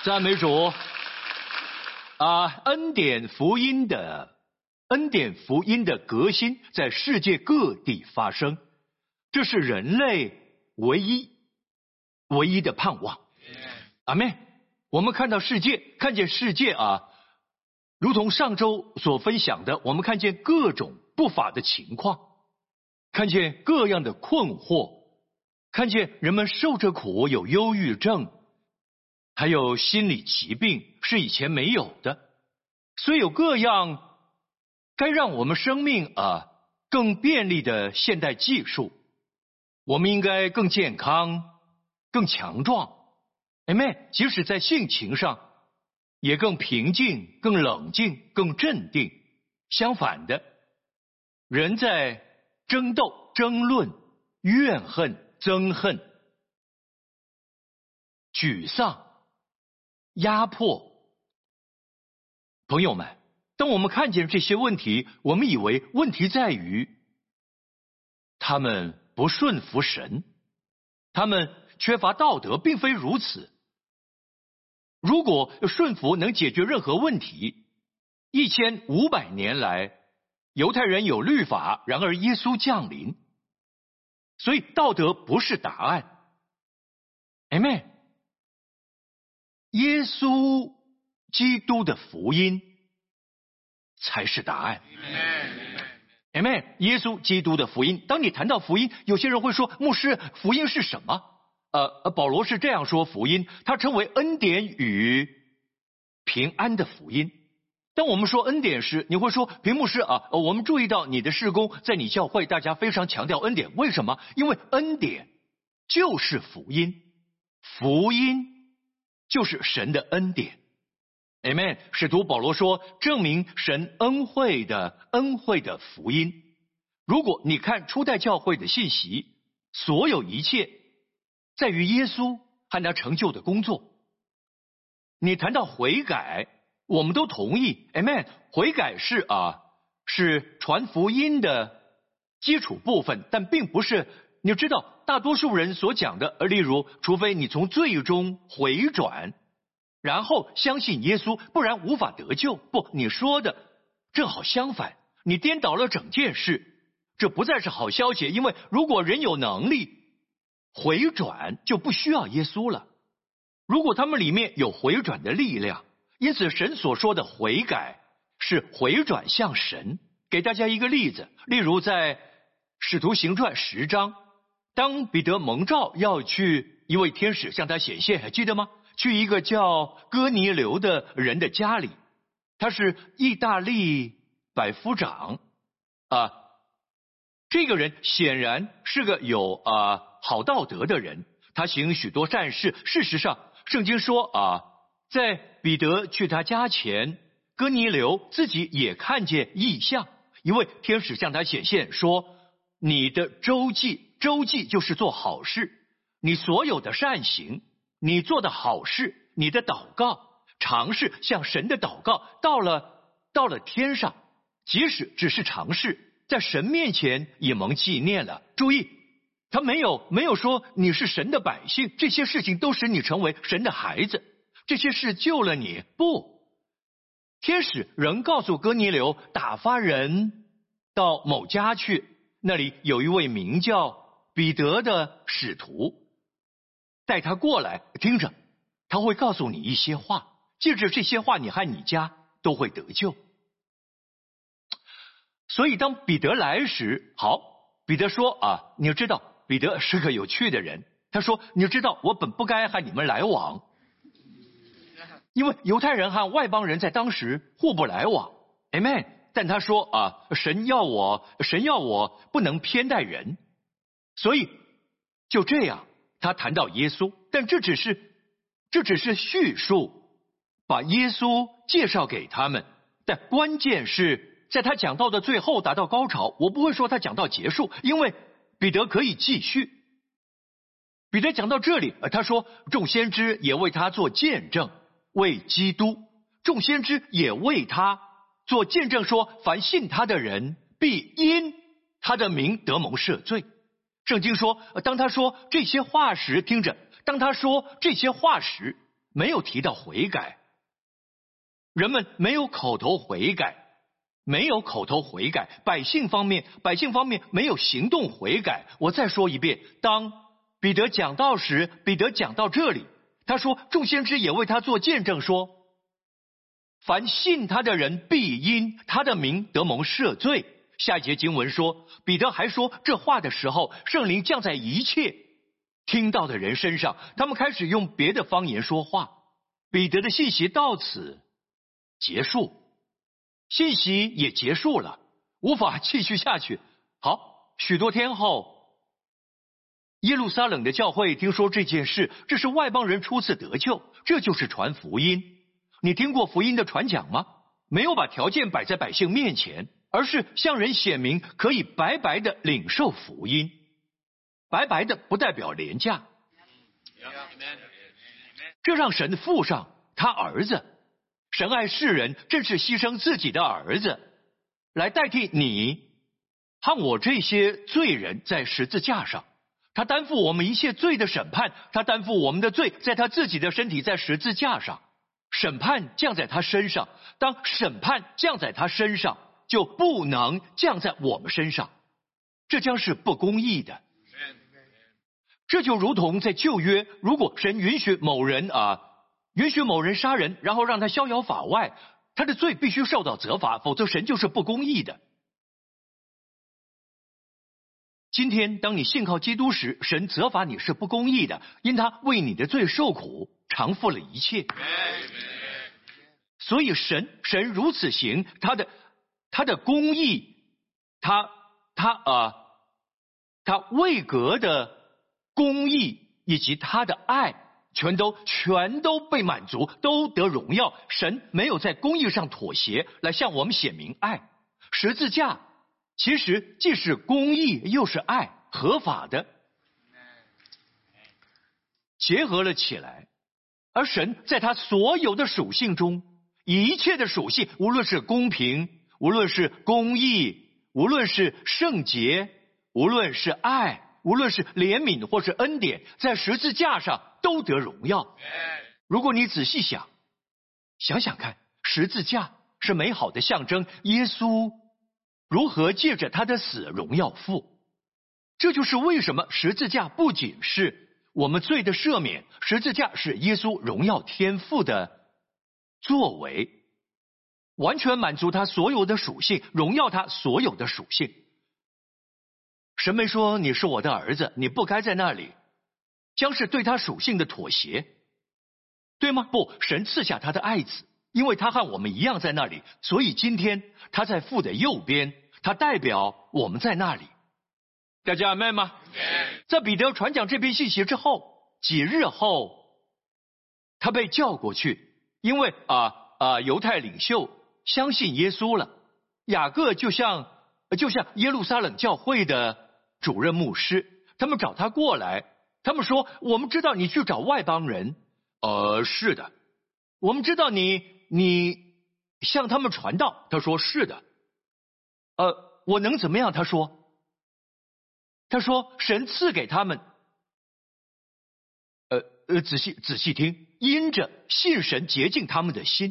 赞美主！恩典福音的革新在世界各地发生，这是人类唯一的盼望。阿们。我们看见世界如同上周所分享的，我们看见各种不法的情况，看见各样的困惑，看见人们受着苦，有忧郁症，还有心理疾病是以前没有的，所以有各样该让我们生命更便利的现代技术，我们应该更健康、更强壮。Amen。即使在性情上，也更平静、更冷静、更镇定。相反的，人在争斗、争论、怨恨、憎恨、沮丧、压迫。朋友们，当我们看见这些问题，我们以为问题在于他们不顺服神，他们缺乏道德，并非如此。如果顺服能解决任何问题，1500年来犹太人有律法，然而耶稣降临，所以道德不是答案。Amen。耶稣基督的福音才是答案。Amen。耶稣基督的福音，当你谈到福音，有些人会说，牧师，福音是什么？保罗是这样说福音，他称为恩典与平安的福音。当我们说恩典时，你会说，平牧师我们注意到你的事工，在你教会大家非常强调恩典，为什么？因为恩典就是福音，福音就是神的恩典。Amen。使徒保罗说，证明神恩惠的福音。如果你看初代教会的信息，所有一切在于耶稣和他成就的工作。你谈到悔改，我们都同意 Amen。 悔改是传福音的基础部分，但并不是你知道大多数人所讲的，例如除非你从罪中回转，然后相信耶稣，不然无法得救。不，你说的正好相反，你颠倒了整件事。这不再是好消息，因为如果人有能力回转，就不需要耶稣了。如果他们里面有回转的力量，因此神所说的悔改是回转向神。给大家一个例子，例如在使徒行传10章，当彼得蒙召要去一位天使向他显现，还记得吗？去一个叫哥尼流的人的家里，他是意大利百夫长这个人显然是个有好道德的人，他行许多善事。事实上圣经说在彼得去他家前，哥尼流自己也看见异象，一位天使向他显现说，你的周记就是做好事，你所有的善行，你做的好事，你的祷告，常是向神的祷告，到了天上，即使只是常事，在神面前也蒙纪念了。注意，他没有说你是神的百姓，这些事情都使你成为神的孩子，这些事救了你。不，天使仍告诉哥尼流，打发人到某家去，那里有一位名叫彼得的使徒，带他过来，听着，他会告诉你一些话，借着这些话，你和你家都会得救。所以当彼得来时，彼得说你知道彼得是个有趣的人，他说，你知道我本不该和你们来往，因为犹太人和外邦人在当时互不来往。 Amen。 但他说神要我不能偏待人，所以就这样他谈到耶稣，但这只是叙述，把耶稣介绍给他们，但关键是在他讲到的最后达到高潮。我不会说他讲到结束，因为彼得可以继续。彼得讲到这里，他说，众先知也为他做见证，为基督，众先知也为他做见证，说凡信他的人必因他的名得蒙赦罪。圣经说，当他说这些话时，听着，当他说这些话时， 没有提到悔改，人们没有口头悔改，百姓方面没有行动悔改。我再说一遍，当彼得讲道时，彼得讲到这里，他说众先知也为他做见证说，凡信他的人必因他的名得蒙赦罪。下一节经文说，彼得还说这话的时候，圣灵降在一切听到的人身上，他们开始用别的方言说话。彼得的信息到此结束，信息也结束了，无法继续下去。好，许多天后，耶路撒冷的教会听说这件事，这是外邦人初次得救，这就是传福音。你听过福音的传讲吗？没有把条件摆在百姓面前，而是向人显明可以白白的领受福音。白白的不代表廉价，这让神附上他儿子。神爱世人，正是牺牲自己的儿子来代替你和我这些罪人在十字架上。他担负我们一切罪的审判，他担负我们的罪，在他自己的身体在十字架上，审判降在他身上。当审判降在他身上，就不能降在我们身上，这将是不公义的。这就如同在旧约，如果神允许某人杀人，然后让他逍遥法外，他的罪必须受到责罚，否则神就是不公义的。今天当你信靠基督时，神责罚你是不公义的，因他为你的罪受苦，偿付了一切。所以神如此行，他的公义，他位格的公义以及他的爱，全都被满足，都得荣耀。神没有在公义上妥协，来向我们显明爱。十字架其实既是公义又是爱，合法的结合了起来。而神在他所有的属性中，一切的属性，无论是公平，无论是公义，无论是圣洁，无论是爱，无论是怜悯或是恩典，在十字架上都得荣耀。如果你仔细想想看，十字架是美好的象征，耶稣如何借着他的死荣耀父。这就是为什么十字架不仅是我们罪的赦免，十字架是耶稣荣耀天父的作为，完全满足他所有的属性，荣耀他所有的属性。神没说你是我的儿子，你不该在那里，将是对他属性的妥协，对吗？不，神赐下他的爱子，因为他和我们一样在那里，所以今天他在父的右边，他代表我们在那里。大家阿们吗？在彼得传讲这篇信息之后，几日后，他被叫过去，因为犹太领袖相信耶稣了。雅各就像耶路撒冷教会的主任牧师，他们找他过来，他们说，我们知道你去找外邦人。是的。我们知道你向他们传道。他说是的。我能怎么样？他说神赐给他们仔细听，因着信神洁净他们的心。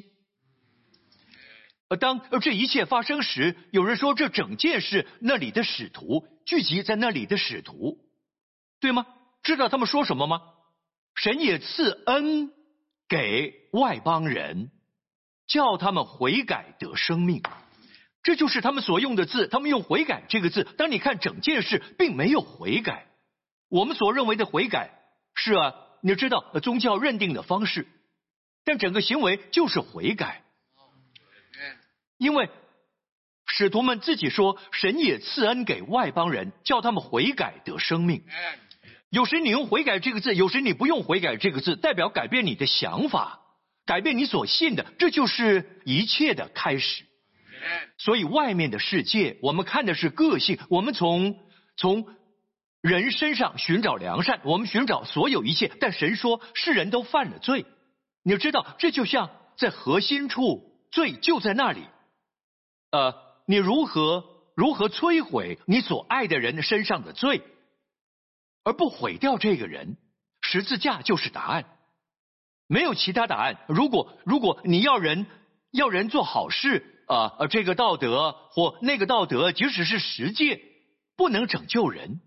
当这一切发生时，有人说这整件事那里的使徒聚集在那里的使徒，对吗？知道他们说什么吗？神也赐恩给外邦人，叫他们悔改得生命。这就是他们所用的字，他们用悔改这个字。当你看整件事，并没有悔改。我们所认为的悔改是你知道宗教认定的方式，但整个行为就是悔改。因为使徒们自己说，神也赐恩给外邦人，叫他们悔改得生命。有时你用悔改这个字，有时你不用悔改这个字，代表改变你的想法，改变你所信的，这就是一切的开始。所以外面的世界，我们看的是个性，我们从人身上寻找良善，我们寻找所有一切，但神说世人都犯了罪。你知道，这就像在核心处，罪就在那里。你如何摧毁你所爱的人身上的罪，而不毁掉这个人？十字架就是答案。 没有其他答案。如果你要人做好事这个道德或那个道德，即使是十诫，不能拯救人。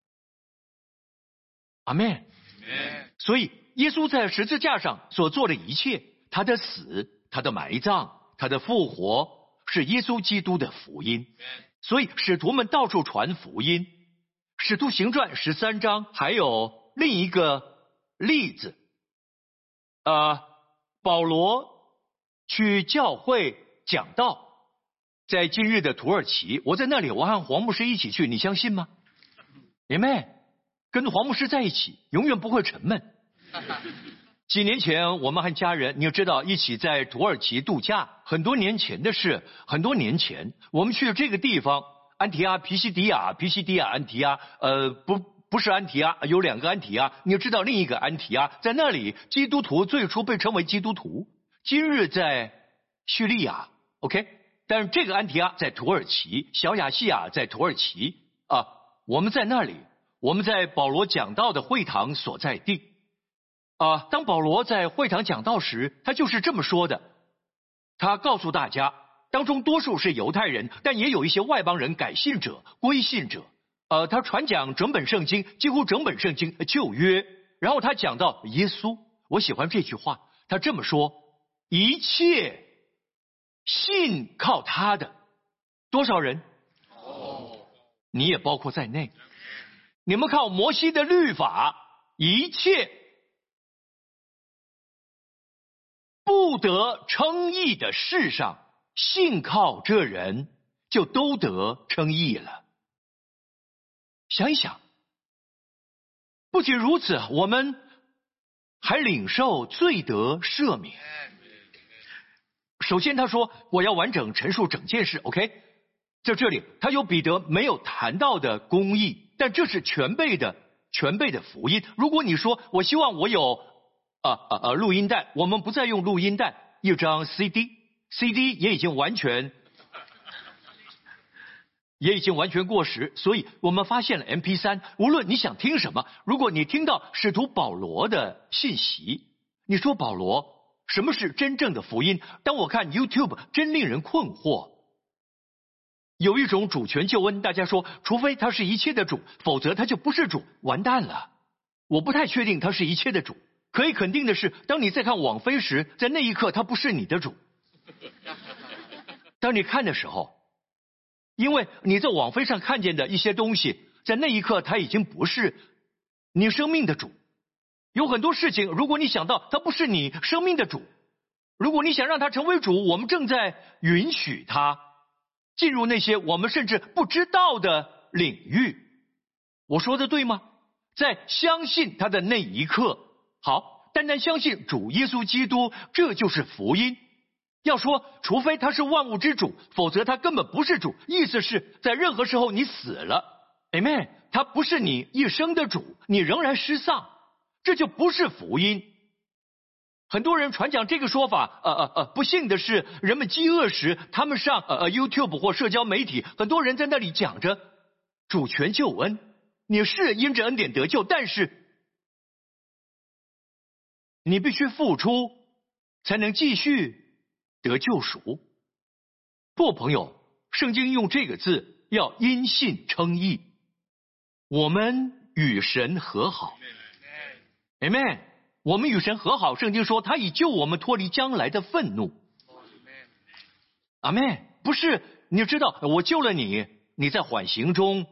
阿们。所以耶稣在十字架上所做的一切，他的死、他的埋葬、他的复活，是耶稣基督的福音。所以使徒们到处传福音。使徒行传13章还有另一个例子，保罗去教会讲道，在今日的土耳其，我在那里，我和黄牧师一起去，你相信吗？姐妹，跟黄牧师在一起，永远不会沉闷。几年前，我们和家人，你要知道，一起在土耳其度假。很多年前的事，很多年前，我们去这个地方，安提阿、皮西迪亚、安提阿，不是安提阿，有2个安提阿。你要知道，另一个安提阿在那里，基督徒最初被称为基督徒。今日在叙利亚 ，OK， 但是这个安提阿在土耳其，小亚细亚在土耳其我们在那里，我们在保罗讲道的会堂所在地。当保罗在会堂讲道时，他就是这么说的。他告诉大家，当中多数是犹太人，但也有一些外邦人改信者、归信者。他传讲整本圣经，几乎整本圣经旧约。然后他讲到耶稣，我喜欢这句话，他这么说：一切信靠他的，多少人？你也包括在内。你们靠摩西的律法，一切不得称义的事上，信靠这人就都得称义了。想一想，不仅如此，我们还领受罪得赦免。首先他说，我要完整陈述整件事 OK， 在这里他有彼得没有谈到的公义，但这是全备的福音。如果你说我希望我有录音带，我们不再用录音带，一张 CD 也已经完全过时，所以我们发现了 MP3。无论你想听什么，如果你听到使徒保罗的信息，你说保罗，什么是真正的福音？当我看 YouTube， 真令人困惑。有一种主权救恩，大家说，除非他是一切的主，否则他就不是主，完蛋了。我不太确定他是一切的主。可以肯定的是，当你在看网飞时，在那一刻他不是你的主。当你看的时候，因为你在网飞上看见的一些东西，在那一刻他已经不是你生命的主。有很多事情，如果你想到他不是你生命的主，如果你想让他成为主，我们正在允许他进入那些我们甚至不知道的领域。我说的对吗？在相信他的那一刻，好，单单相信主耶稣基督，这就是福音。要说除非他是万物之主，否则他根本不是主，意思是在任何时候你死了 Amen， 他不是你一生的主，你仍然失丧，这就不是福音。很多人传讲这个说法，不幸的是，人们饥饿时，他们上YouTube 或社交媒体，很多人在那里讲着主权救恩，你是因着恩典得救，但是你必须付出才能继续得救赎。不，朋友，圣经用这个字要因信称义，我们与神和好 Amen， 我们与神和好，圣经说他已救我们脱离将来的愤怒。阿们。不是，你知道我救了你，你在缓刑中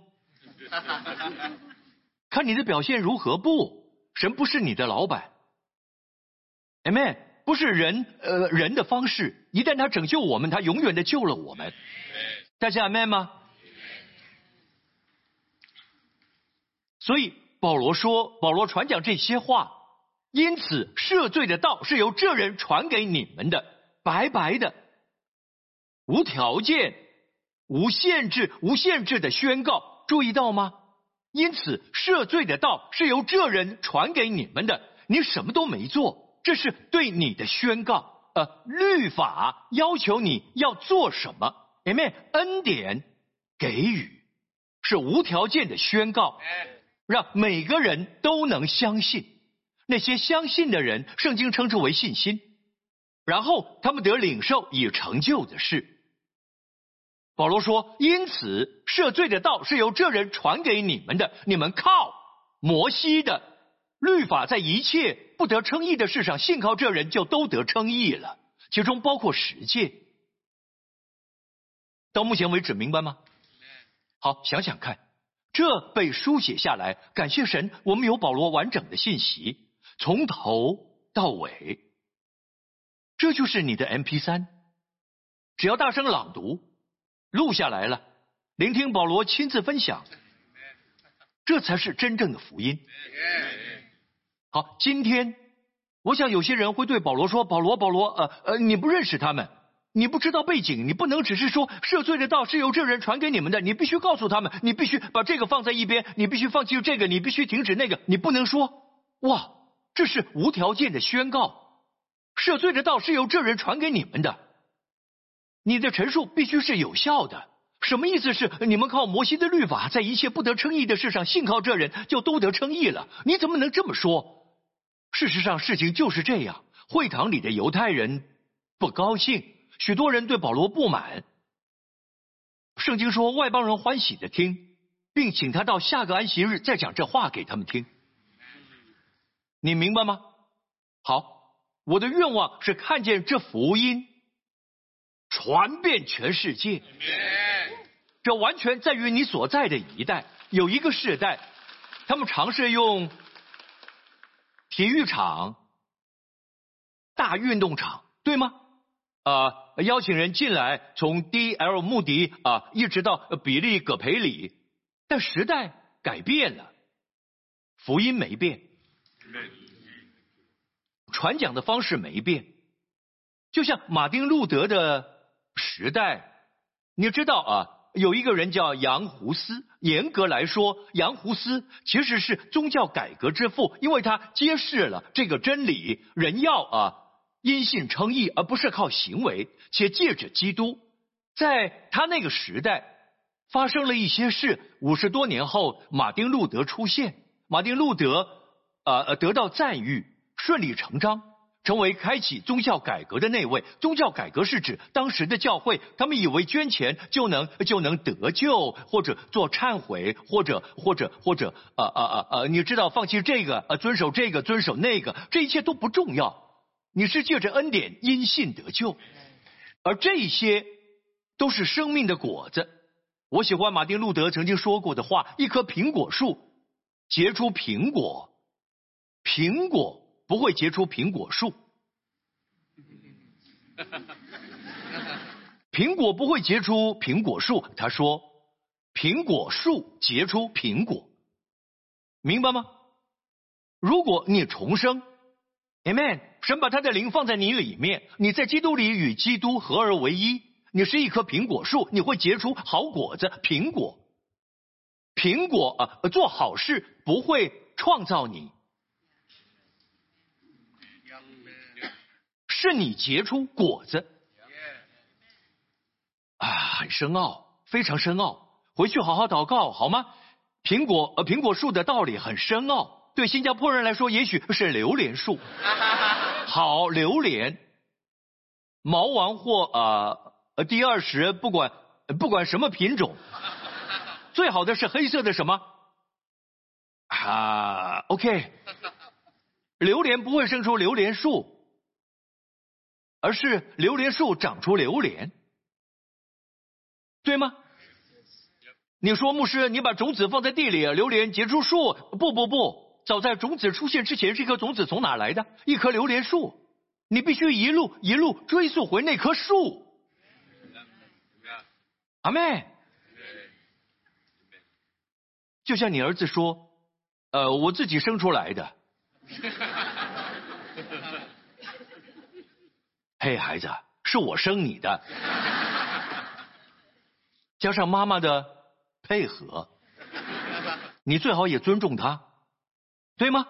看你的表现如何。不，神不是你的老板。Amen， 不是人的方式，一旦他拯救我们，他永远的救了我们。大家 Amen 吗？所以保罗传讲这些话，因此赦罪的道是由这人传给你们的，白白的，无条件、无限制的宣告，注意到吗？因此赦罪的道是由这人传给你们的，你什么都没做，这是对你的宣告。律法要求你要做什么 Amen， 恩典给予是无条件的宣告，让每个人都能相信。 那些相信的人，圣经称之为信心。然后他们得领受已成就的事。保罗说，因此赦罪的道是由这人传给你们的，你们靠摩西的律法在一切不得称义的事上信靠这人，就都得称义了，其中包括十诫。到目前为止明白吗？好，想想看，这被书写下来，感谢神，我们有保罗完整的信息，从头到尾。这就是你的 MP3， 只要大声朗读，录下来了，聆听保罗亲自分享，这才是真正的福音。好，今天我想有些人会对保罗说，保罗，你不认识他们，你不知道背景，你不能只是说赦罪的道是由这人传给你们的，你必须告诉他们，你必须把这个放在一边，你必须放弃这个，你必须停止那个，你不能说哇，这是无条件的宣告，赦罪的道是由这人传给你们的，你的陈述必须是有效的。什么意思？是你们靠摩西的律法，在一切不得称义的事上信靠这人，就都得称义了？你怎么能这么说？事实上，事情就是这样。会堂里的犹太人不高兴，许多人对保罗不满。圣经说，外邦人欢喜的听，并请他到下个安息日再讲这话给他们听。你明白吗？好，我的愿望是看见这福音传遍全世界。这完全在于你所在的一代。有一个世代，他们尝试用体育场、大运动场，对吗？邀请人进来，从 DL 穆迪一直到比利葛培里，但时代改变了，福音没变，传讲的方式没变。就像马丁路德的时代，你知道有一个人叫杨胡斯，严格来说，杨胡斯其实是宗教改革之父，因为他揭示了这个真理，人要因信称义，而不是靠行为，且借着基督。在他那个时代发生了一些事，50多年后，马丁路德出现，马丁路德得到赞誉，顺理成章成为开启宗教改革的那位。宗教改革是指当时的教会，他们以为捐钱就能得救，或者做忏悔，或者你知道，放弃这个，遵守这个，遵守那个，这一切都不重要。你是借着恩典因信得救，而这些都是生命的果子。我喜欢马丁路德曾经说过的话：一棵苹果树结出苹果，苹果不会结出苹果树，苹果不会结出苹果树。他说，苹果树结出苹果，明白吗？如果你重生 ，Amen， 神把他的灵放在你里面，你在基督里与基督合而为一，你是一棵苹果树，你会结出好果子。苹果做好事不会创造你，是你结出果子。很深奥，非常深奥，回去好好祷告好吗？苹果树的道理很深奥，对新加坡人来说也许是榴莲树。好，榴莲毛王或第20，不管什么品种，最好的是黑色的什么OK， 榴莲不会生出榴莲树，而是榴莲树长出榴莲，对吗？你说牧师，你把种子放在地里，榴莲结出树？不，早在种子出现之前，这颗种子从哪来的？一棵榴莲树，你必须一路追溯回那棵树。阿们。就像你儿子说，我自己生出来的。嘿，孩子，是我生你的，加上妈妈的配合，你最好也尊重他，对吗？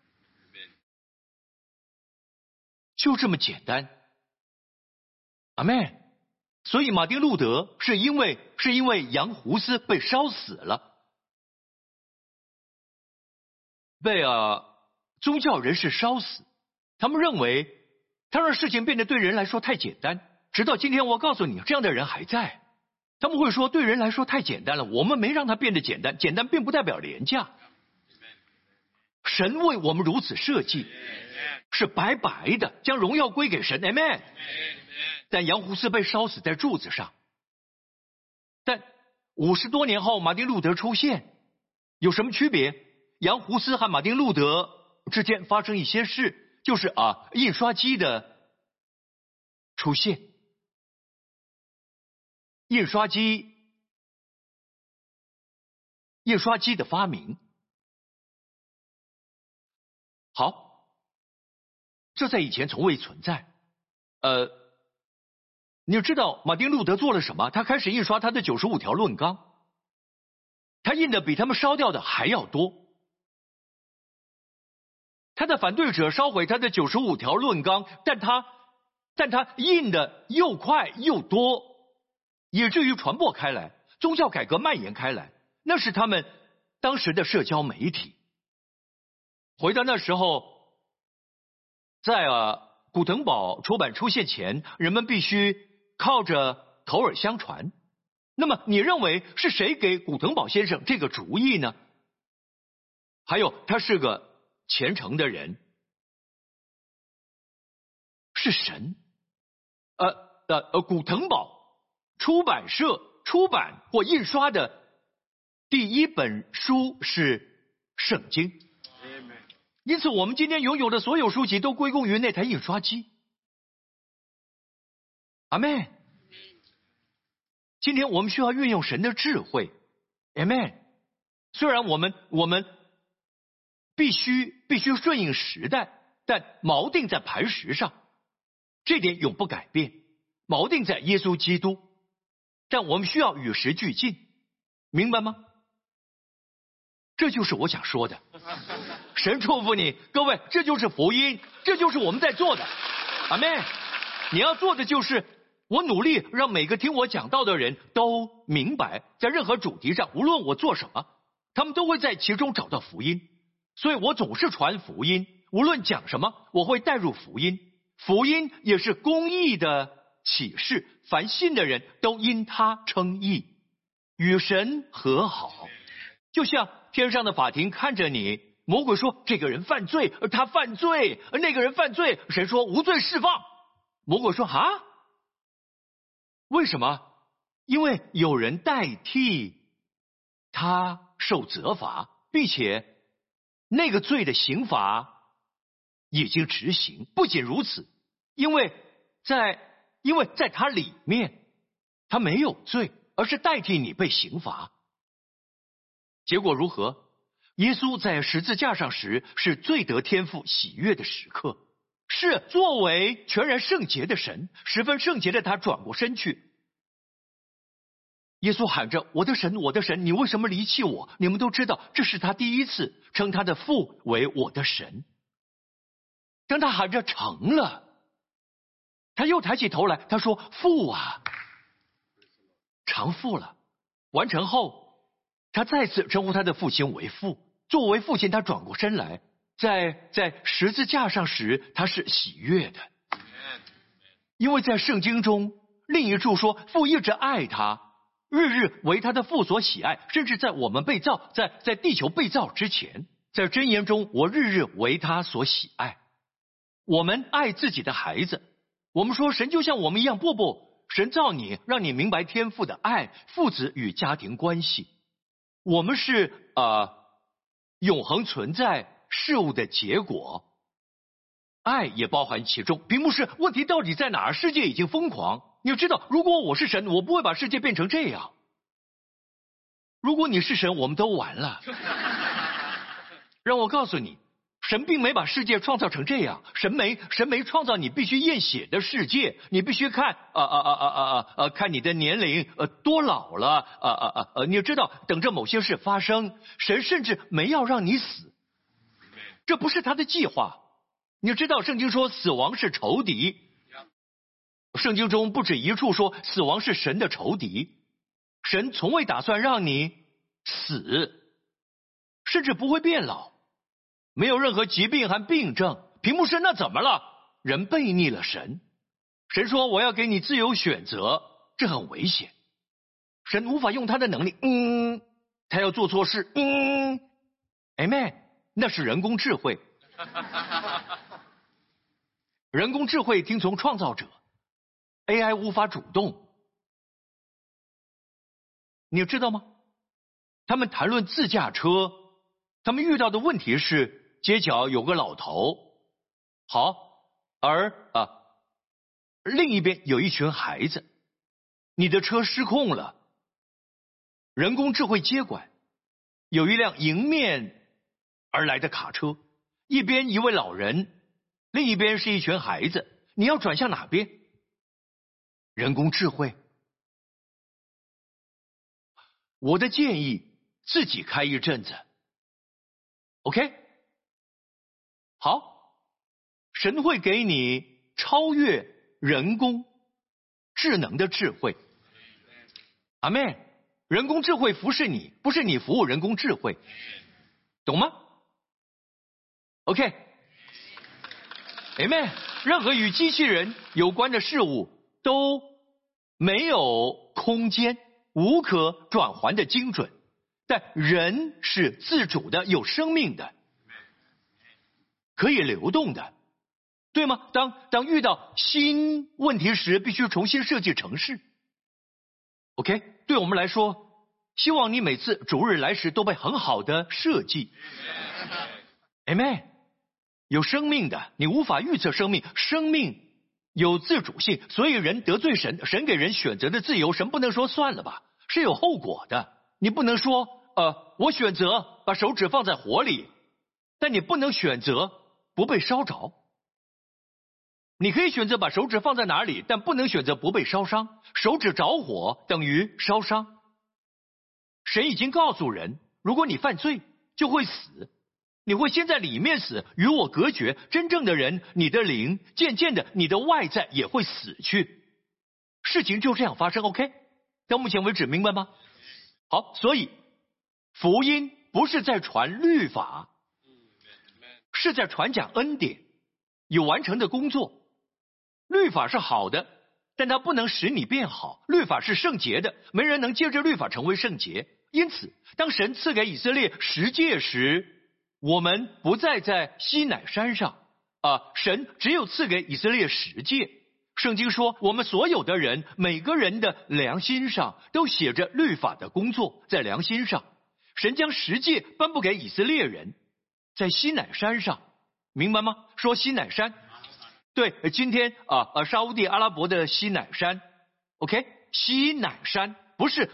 就这么简单。阿们。所以马丁路德是因为杨胡斯被烧死了，被宗教人士烧死，他们认为他让事情变得对人来说太简单。直到今天，我告诉你，这样的人还在。他们会说，对人来说太简单了，我们没让它变得简单，简单并不代表廉价。神为我们如此设计，是白白的，将荣耀归给神。Amen。但杨胡斯被烧死在柱子上，但50多年后，马丁路德出现，有什么区别？杨胡斯和马丁路德之间发生一些事，就是印刷机的出现。印刷机的发明。好，这在以前从未存在。你知道马丁路德做了什么？他开始印刷他的95条论纲，他印的比他们烧掉的还要多。他的反对者烧毁他的95条论纲，但他印的又快又多，以至于传播开来，宗教改革蔓延开来。那是他们当时的社交媒体。回到那时候，在古腾堡出版出现前，人们必须靠着口耳相传。那么你认为是谁给古腾堡先生这个主意呢？还有，他是个虔诚的人，是神。古腾堡出版社出版或印刷的第一本书是圣经。因此我们今天拥有的所有书籍都归功于那台印刷机。阿们。今天我们需要运用神的智慧。阿们。虽然我们必须顺应时代，但锚定在磐石上，这点永不改变。锚定在耶稣基督，但我们需要与时俱进，明白吗？这就是我想说的。神祝福你，各位，这就是福音，这就是我们在做的。阿们。你要做的就是我努力让每个听我讲道的人都明白，在任何主题上，无论我做什么，他们都会在其中找到福音。所以我总是传福音，无论讲什么，我会带入福音。福音也是公义的启示，凡信的人都因他称义，与神和好。就像天上的法庭看着你，魔鬼说这个人犯罪，他犯罪，那个人犯罪，神说无罪释放。魔鬼说为什么？因为有人代替他受责罚，并且那个罪的刑罚已经执行。不仅如此，因为在他里面，他没有罪，而是代替你被刑罚。结果如何？耶稣在十字架上时是最得天父喜悦的时刻，是作为全然圣洁的神，十分圣洁的他转过身去。耶稣喊着我的神，我的神，你为什么离弃我？你们都知道，这是他第一次称他的父为我的神。当他喊着成了，他又抬起头来，他说父啊，偿付了。完成后，他再次称呼他的父亲为父。作为父亲，他转过身来，在十字架上时，他是喜悦的。因为在圣经中另一处说，父一直爱他，日日为他的父所喜爱，甚至在我们被造，在地球被造之前，在箴言中，我日日为他所喜爱。我们爱自己的孩子，我们说神就像我们一样，不，神造你，让你明白天父的爱，父子与家庭关系。我们是永恒存在事物的结果，爱也包含其中。并不是问题到底在哪儿？世界已经疯狂。你知道，如果我是神，我不会把世界变成这样。如果你是神，我们都完了。让我告诉你，神并没把世界创造成这样。神没创造你必须验血的世界，你必须看看你的年龄多老了你知道，等着某些事发生。神甚至没要让你死，这不是他的计划。你知道圣经说死亡是仇敌，圣经中不止一处说死亡是神的仇敌。神从未打算让你死，甚至不会变老。 没有任何疾病和病症。屏幕是那怎么了？人背逆了神。神说我要给你自由选择，这很危险。神无法用他的能力，他要做错事，Amen， 那是人工智慧。人工智慧听从创造者 ，AI 无法主动。你知道吗？他们谈论自驾车，他们遇到的问题是街角有个老头，好，而另一边有一群孩子，你的车失控了，人工智慧接管，有一辆迎面而来的卡车，一边一位老人，另一边是一群孩子，你要转向哪边？人工智慧。我的建议，自己开一阵子 ，OK？ 好，神会给你超越人工智能的智慧。阿们。人工智慧服侍你，不是你服务人工智慧，懂吗 ？OK？ Amen。任何与机器人有关的事物都没有空间，无可转换的精准，但人是自主的，有生命的，可以流动的，对吗？当遇到新问题时，必须重新设计程式。OK， 对我们来说，希望你每次主日来时都被很好的设计。Amen。有生命的，你无法预测生命，生命有自主性，所以人得罪神，神给人选择的自由，神不能说算了吧，是有后果的。你不能说我选择把手指放在火里，但你不能选择不被烧着。你可以选择把手指放在哪里，但不能选择不被烧伤。手指着火等于烧伤。神已经告诉人，如果你犯罪就会死，你会先在里面死，与我隔绝。真正的人，你的灵渐渐的，你的外在也会死去。事情就这样发生 ，OK？ 到目前为止明白吗？好，所以福音不是在传律法，是在传讲恩典，有完成的工作。律法是好的，但它不能使你变好。律法是圣洁的，没人能借着律法成为圣洁。因此，当神赐给以色列十诫时，我们不再在西乃山上神只有赐给以色列十诫。圣经说，我们所有的人，每个人的良心上都写着律法的工作，在良心上，神将十诫颁布给以色列人，在西乃山上，明白吗？说西乃山。对，今天沙烏地阿拉伯的西乃山 ，OK， 西乃山不是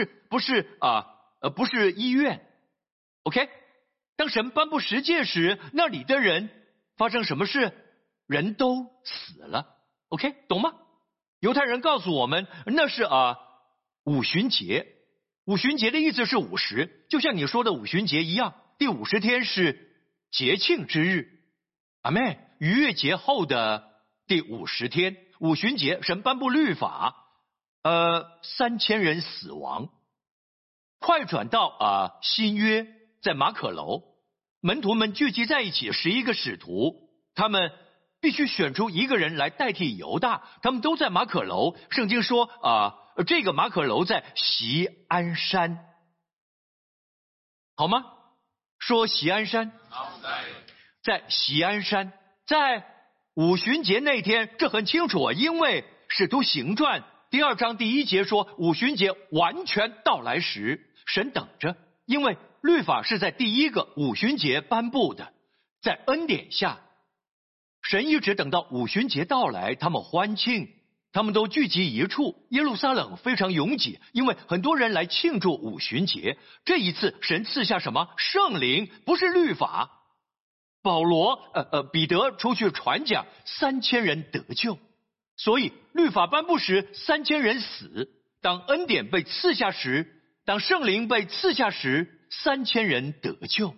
医院 ，OK。当神颁布十诫时，那里的人发生什么事？人都死了 ，OK， 懂吗？犹太人告诉我们，那是五旬节。五旬节的意思是50，就像你说的五旬节一样。第50天是节庆之日，阿们。逾越节后的第50天，五旬节，神颁布律法，3000人死亡。快转到新约，在马可楼，门徒们聚集在一起，11个使徒，他们必须选出一个人来代替犹大，他们都在马可楼。圣经说这个马可楼在锡安山，好吗？说锡安山，在锡安山，在五旬节那天，这很清楚，因为使徒行传第2章第1节说，五旬节完全到来时，神等着，因为律法是在第1个五旬节颁布的，在恩典下，神一直等到五旬节到来，他们欢庆，他们都聚集一处。耶路撒冷非常拥挤，因为很多人来庆祝五旬节。这一次神赐下什么？圣灵，不是律法。保罗彼得出去传讲，3000人得救。所以律法颁布时3000人死，当恩典被赐下时，当圣灵被赐下时，3000人得救。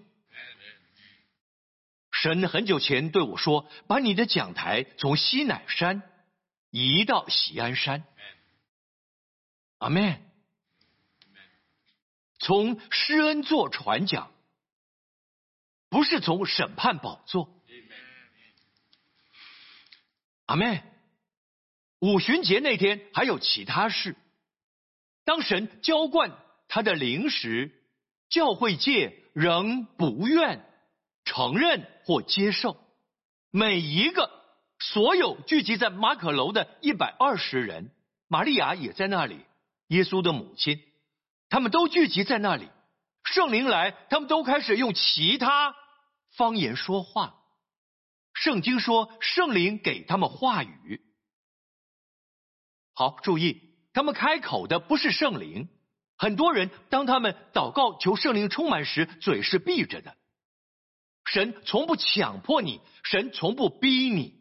神很久前对我说，把你的讲台从西乃山移到锡安山。阿们。从施恩座传讲， 不是从审判宝座。阿们。五旬节那天还有其他事。当神浇灌他的灵时，教会界仍不愿承认或接受。所有聚集在马可楼的120人，玛利亚也在那里，耶稣的母亲，他们都聚集在那里。圣灵来，他们都开始用其他方言说话。圣经说圣灵给他们话语。好，注意，他们开口的不是圣灵。很多人当他们祷告求圣灵充满时，嘴是闭着的。神从不强迫你，神从不逼你，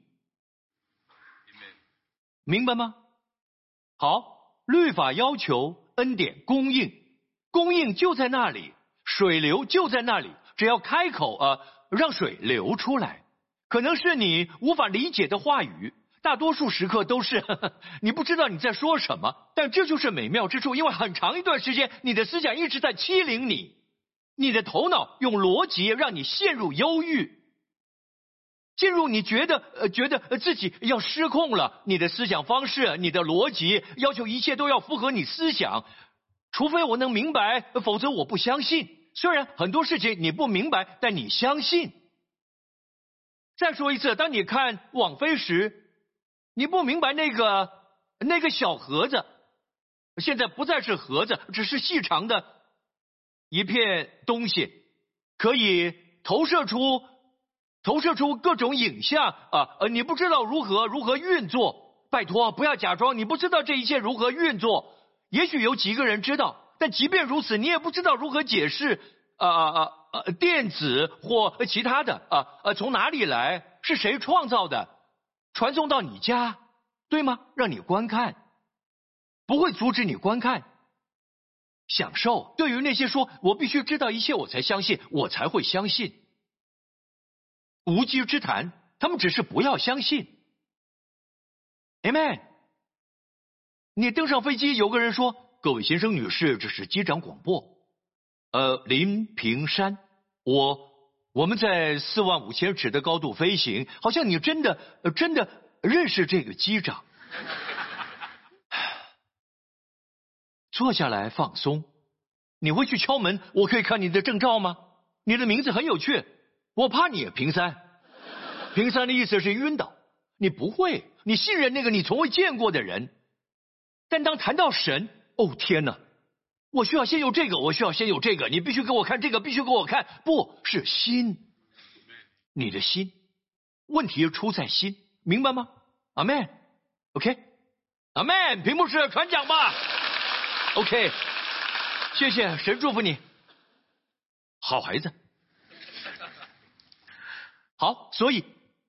明白吗？好，律法要求恩典供应，供应就在那里，水流就在那里，只要开口让水流出来。可能是你无法理解的话语，大多数时刻都是你不知道你在说什么，但这就是美妙之处，因为很长一段时间你的思想一直在欺凌你，你的头脑用逻辑让你陷入忧郁，进入你觉得自己要失控了，你的思想方式，你的逻辑要求一切都要符合你思想，除非我能明白，否则我不相信。虽然很多事情你不明白，但你相信。再说一次，当你看网飞时，你不明白那个小盒子，现在不再是盒子，只是细长的一片东西，可以投射出各种影像你不知道如何运作。拜托，不要假装你不知道这一切如何运作。也许有几个人知道，但即便如此，你也不知道如何解释电子或其他的从哪里来，是谁创造的，传送到你家，对吗？让你观看，不会阻止你观看。享受。对于那些说我必须知道一切我才相信，我才会相信，无稽之谈，他们只是不要相信。 Amen。 你登上飞机，有个人说，各位先生女士，这是机长广播，临平山，我们在45000尺的高度飞行，好像你真的认识这个机长。坐下来放松。你会去敲门，我可以看你的证照吗？你的名字很有趣，我怕你也平山。平山的意思是晕倒，你不会，你信任那个你从未见过的人。但当谈到神，哦天哪，我需要先有这个，我需要先有这个，你必须给我看这个，必须给我看，不是心，你的心，问题出在心，明白吗？阿们 OK， 阿们，屏幕是传讲吧 OK， 谢谢，神祝福你，好孩子。好，所以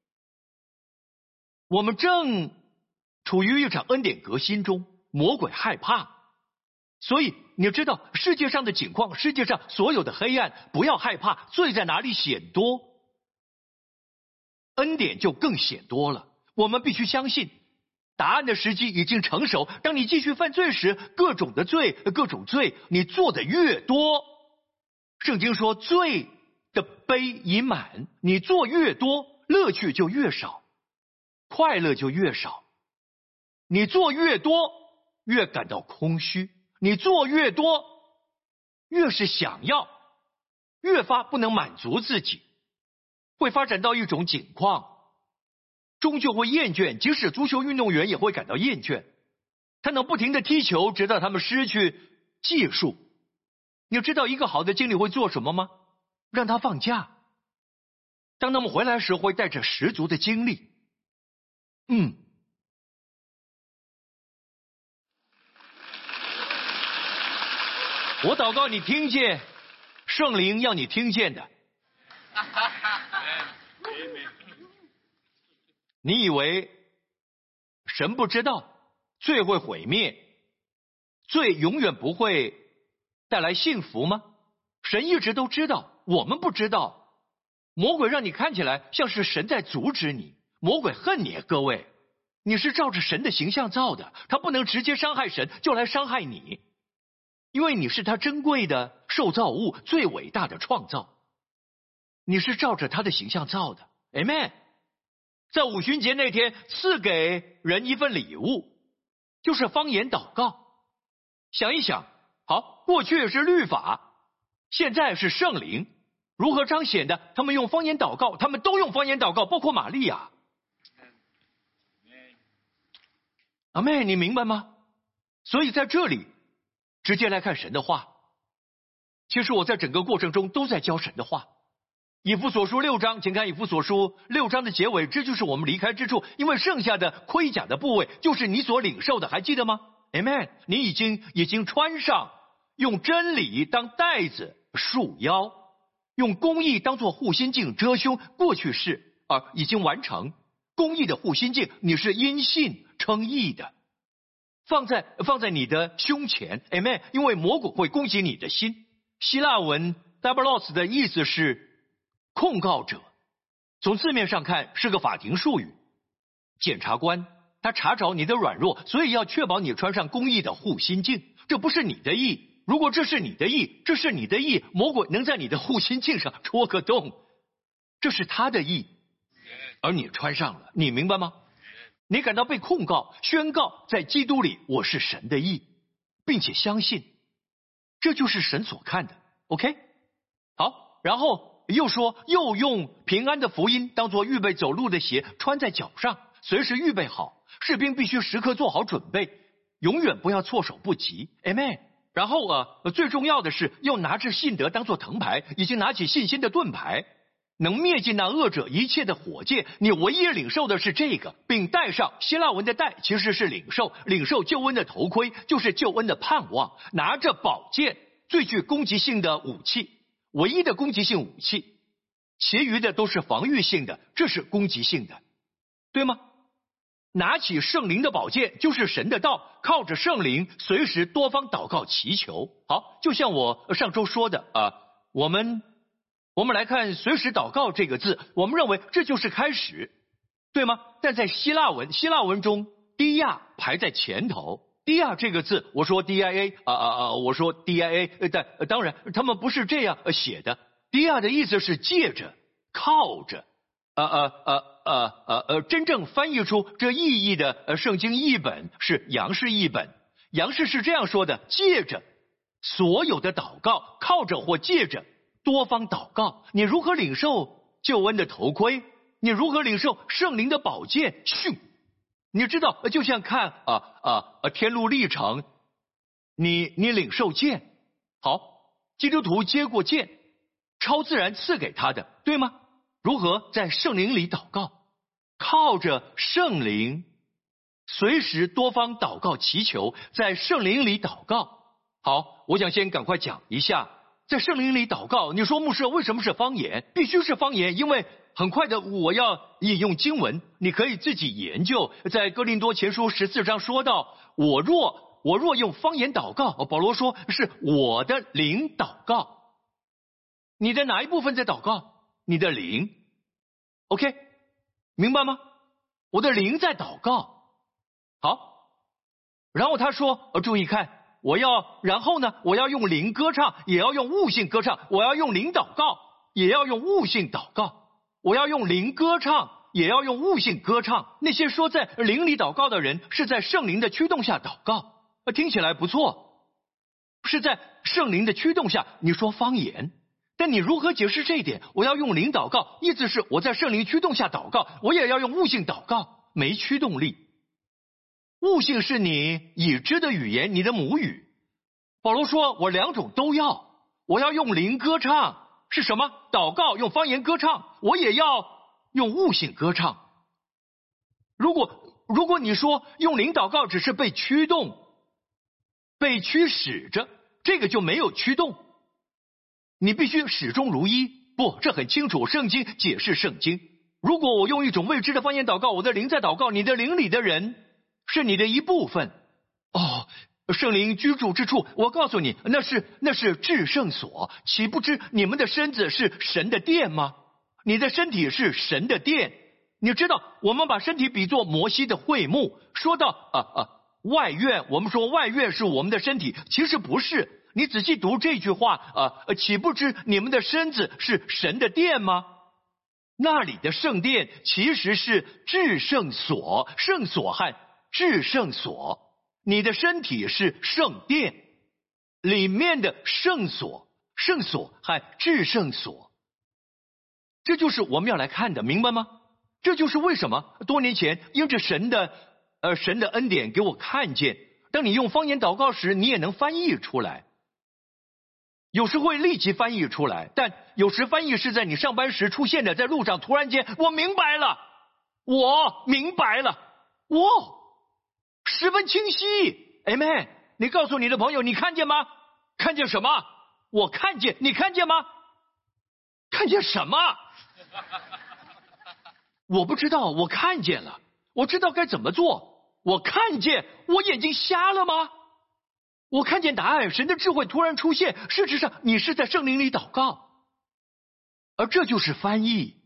我们正处于一场恩典革新中，魔鬼害怕，所以你知道世界上的景况，世界上所有的黑暗，不要害怕，罪在哪里显多，恩典就更显多了。我们必须相信答案的时机已经成熟。当你继续犯罪时，各种罪你做的越多，圣经说罪的杯已满，你做越多，乐趣就越少，快乐就越少。你做越多，越感到空虚，你做越多，越是想要，越发不能满足自己，会发展到一种景况，终究会厌倦。即使足球运动员也会感到厌倦，他能不停地踢球，直到他们失去技术。你知道一个好的经理会做什么吗？让他放假，当他们回来时会带着十足的精力。我祷告你听见圣灵要你听见的。你以为神不知道罪会毁灭，罪永远不会带来幸福吗？神一直都知道，我们不知道。魔鬼让你看起来像是神在阻止你，魔鬼恨你，各位，你是照着神的形象造的，他不能直接伤害神，就来伤害你，因为你是他珍贵的受造物，最伟大的创造。 你是照着他的形象造的 ，Amen。在五旬节那天赐给人一份礼物，就是方言祷告。想一想，好，过去是律法，现在是圣灵，如何彰显的？他们用方言祷告，他们都用方言祷告，包括玛利亚。阿妹，你明白吗？所以在这里直接来看神的话。其实我在整个过程中都在教神的话。以弗所书6章，请看以弗所书6章的结尾，这就是我们离开之处，因为剩下的盔甲的部位就是你所领受的，还记得吗？ Amen。 你已经穿上，用真理当带子束腰，用公义当作护心镜遮胸，过去式已经完成。公义的护心镜，你是因信称义的，放在你的胸前 Amen。 因为魔鬼会攻击你的心。希腊文 Diabolos 的意思是控告者，从字面上看是个法庭术语。检察官他查找你的软弱，所以要确保你穿上公义的护心镜。这不是你的义，如果这是你的义，魔鬼能在你的护心镜上戳个洞，这是他的义，而你穿上了，你明白吗？你感到被控告，宣告在基督里我是神的义，并且相信，这就是神所看的。 OK， 好，然后又说，又用平安的福音当作预备走路的鞋穿在脚上，随时预备好。士兵必须时刻做好准备，永远不要措手不及 Amen。 然后最重要的是又拿着信德当作藤牌，已经拿起信心的盾牌，能灭尽那恶者一切的火箭。你唯一领受的是这个，并戴上希腊文的戴其实是领受救恩的头盔，就是救恩的盼望。拿着宝剑，最具攻击性的武器，唯一的攻击性武器，其余的都是防御性的，这是攻击性的，对吗？拿起圣灵的宝剑，就是神的道，靠着圣灵随时多方祷告祈求。好，就像我上周说的我们来看随时祷告这个字，我们认为这就是开始，对吗？但在希腊文中低亚排在前头。低亚这个字，我说 DIA 我说 DIA， 但当然他们不是这样写的。低亚的意思是借着，靠着。真正翻译出这意义的圣经译本是杨氏译本。杨氏是这样说的：借着所有的祷告，靠着或借着多方祷告。你如何领受救恩的头盔？你如何领受圣灵的宝剑？训，你知道，就像看天路历程，你领受剑，好，基督徒接过剑，超自然赐给他的，对吗？如何在圣灵里祷告？靠着圣灵，随时多方祷告祈求，在圣灵里祷告。好，我想先赶快讲一下，在圣灵里祷告。你说牧师为什么是方言？必须是方言，因为很快的我要引用经文，你可以自己研究。在哥林多前书14章说到，我若用方言祷告，保罗说是我的灵祷告。你的哪一部分在祷告？你的灵 OK， 明白吗？我的灵在祷告。好，然后他说注意看，然后呢，我要用灵歌唱，也要用悟性歌唱。我要用灵祷告，也要用悟性祷告。我要用灵歌唱，也要用悟性歌唱。那些说在灵里祷告的人，是在圣灵的驱动下祷告，听起来不错，是在圣灵的驱动下。你说方言，但你如何解释这一点？我要用灵祷告，意思是我在圣灵驱动下祷告，我也要用悟性祷告，没驱动力。悟性是你已知的语言，你的母语。保罗说我两种都要，我要用灵歌唱，是什么？祷告，用方言歌唱，我也要用悟性歌唱。如果你说用灵祷告只是被驱动，被驱使着，这个就没有驱动。你必须始终如一。不，这很清楚，圣经解释圣经。如果我用一种未知的方言祷告，我的灵在祷告，你的灵里的人是你的一部分。圣灵居住之处，我告诉你，那是至圣所。岂不知你们的身子是神的殿吗？你的身体是神的殿。你知道我们把身体比作摩西的会幕，说到外院，我们说外院是我们的身体，其实不是。 你仔细读这句话岂不知你们的身子是神的殿吗？那里的圣殿其实是至圣所，圣所和至圣所，你的身体是圣殿里面的圣所，圣所和至圣所。这就是我们要来看的，明白吗？这就是为什么多年前因着神的恩典给我看见，当你用方言祷告时，你也能翻译出来。有时会立即翻译出来，但有时翻译是在你上班时出现的，在路上突然间我明白了，十分清晰。 Amen。 你告诉你的朋友，你看见吗？看见什么？我看见。你看见吗？看见什么？我不知道，我看见了，我知道该怎么做。我看见，我眼睛瞎了吗？我看见答案，神的智慧突然出现。事实上，你是在圣灵里祷告，而这就是翻译。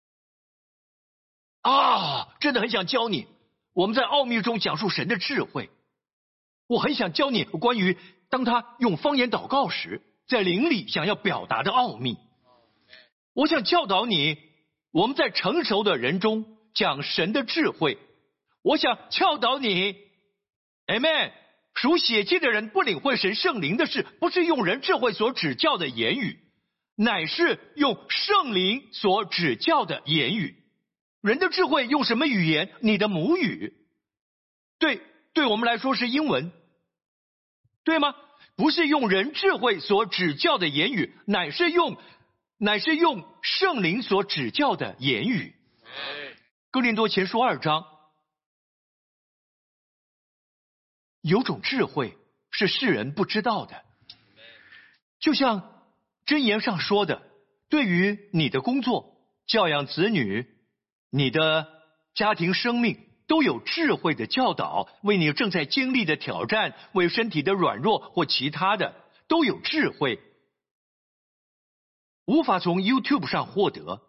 真的很想教你，我们在奥秘中讲述神的智慧。我很想教你关于当他用方言祷告时，在灵里想要表达的奥秘。我想教导你，我们在成熟的人中讲神的智慧。我想教导你 Amen。 属血气的人不领会神圣灵的事，不是用人智慧所指教的言语，乃是用圣灵所指教的言语。人的智慧用什么语言？你的母语。对我们来说是英文，对吗？不是用人智慧所指教的言语，乃是用圣灵所指教的言语。哥林多前书2章，有种智慧是世人不知道的，就像箴言上说的，对于你的工作、教养子女、你的家庭生命，都有智慧的教导，为你正在经历的挑战，为身体的软弱或其他的，都有智慧，无法从 YouTube 上获得，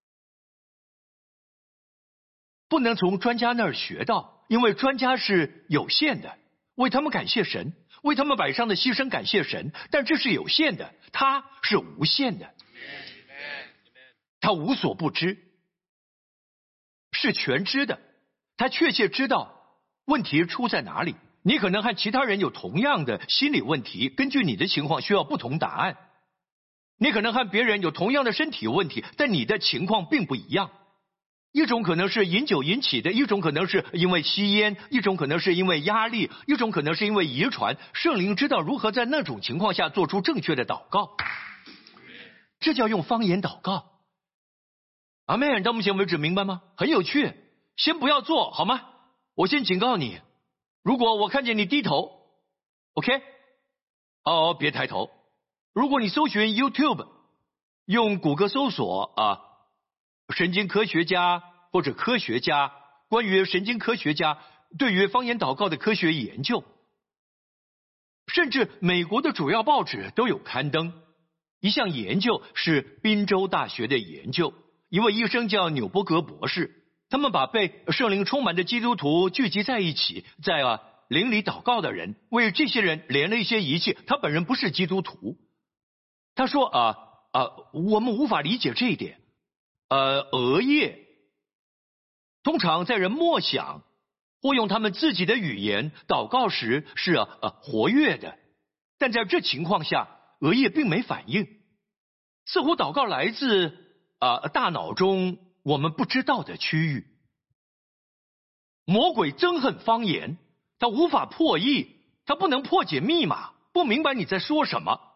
不能从专家那儿学到，因为专家是有限的。为他们感谢神，为他们摆上的牺牲感谢神，但这是有限的，他是无限的，他无所不知，是全知的，他确切知道问题出在哪里。你可能和其他人有同样的心理问题，根据你的情况需要不同答案。你可能和别人有同样的身体问题，但你的情况并不一样。一种可能是饮酒引起的，一种可能是因为吸烟，一种可能是因为压力，一种可能是因为遗传。圣灵知道如何在那种情况下做出正确的祷告，这叫用方言祷告。阿们，到目前为止明白吗？很有趣。先不要做好吗？我先警告你，如果我看见你低头 OK， 别抬头。如果你搜寻 YouTube， 用谷歌搜索神经科学家或者科学家，关于神经科学家对于方言祷告的科学研究，甚至美国的主要报纸都有刊登一项研究，是宾州大学的研究，一位医生叫纽伯格博士，他们把被圣灵充满的基督徒聚集在一起，在灵里祷告的人，为这些人连了一些仪器。他本人不是基督徒，他说我们无法理解这一点。额叶通常在人默想或用他们自己的语言祷告时是活跃的，但在这情况下，额叶并没反应，似乎祷告来自大脑中我们不知道的区域。魔鬼憎恨方言，他无法破译，他不能破解密码，不明白你在说什么。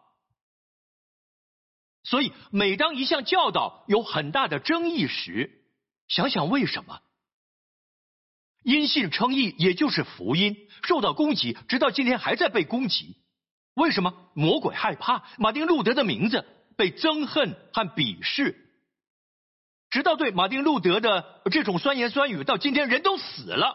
所以每当一项教导有很大的争议时，想想为什么。因信称义，也就是福音，受到攻击，直到今天还在被攻击。为什么？魔鬼害怕马丁路德的名字被憎恨和鄙视，直到对马丁路德的这种酸言酸语，到今天人都死了。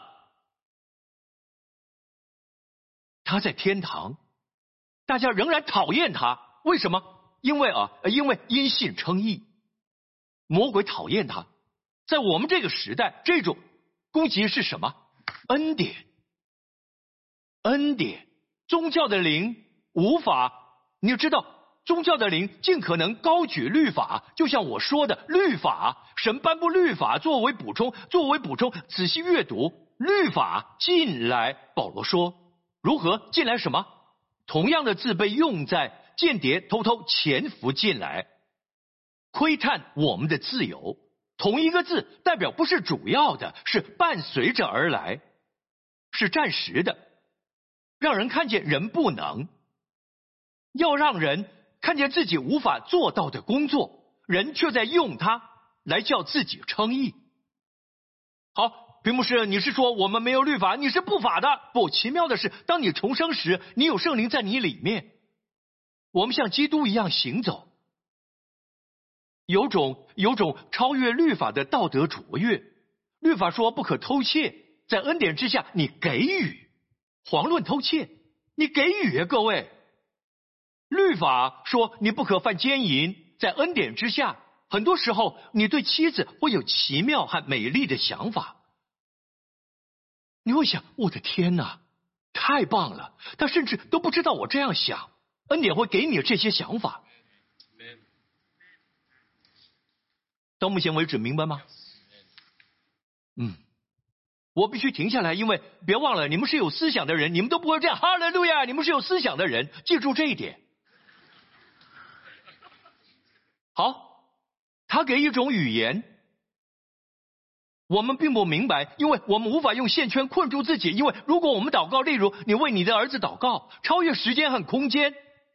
他在天堂，大家仍然讨厌他，为什么？因为因信称义，魔鬼讨厌他。在我们这个时代，这种攻击是什么？恩典。宗教的灵无法你知道宗教的灵尽可能高举律法，就像我说的，律法，神颁布律法作为补充，仔细阅读律法进来，保罗说如何进来什么？同样的字被用在间谍偷偷潜伏进来，窥探我们的自由。同一个字代表不是主要的，是伴随着而来，是暂时的，让人看见人不能，要让人看见自己无法做到的工作，人却在用它来叫自己称义。好，屏幕师，你是说我们没有律法，你是不法的？不，奇妙的是，当你重生时，你有圣灵在你里面，我们像基督一样行走，有种超越律法的道德卓越。律法说不可偷窃，在恩典之下你给予，遑论偷窃，你给予啊，各位。律法说你不可犯奸淫，在恩典之下，很多时候你对妻子会有奇妙和美丽的想法，你会想，我的天哪，太棒了，他甚至都不知道我这样想。恩典会给你这些想法。到目前为止明白吗？我必须停下来，因为别忘了，你们是有思想的人，你们都不会这样。哈利路亚，你们是有思想的人，记住这一点。好，他给一种语言，我们并不明白，因为我们无法用线圈困住自己。因为如果我们祷告，例如你为你的儿子祷告，超越时间和空间，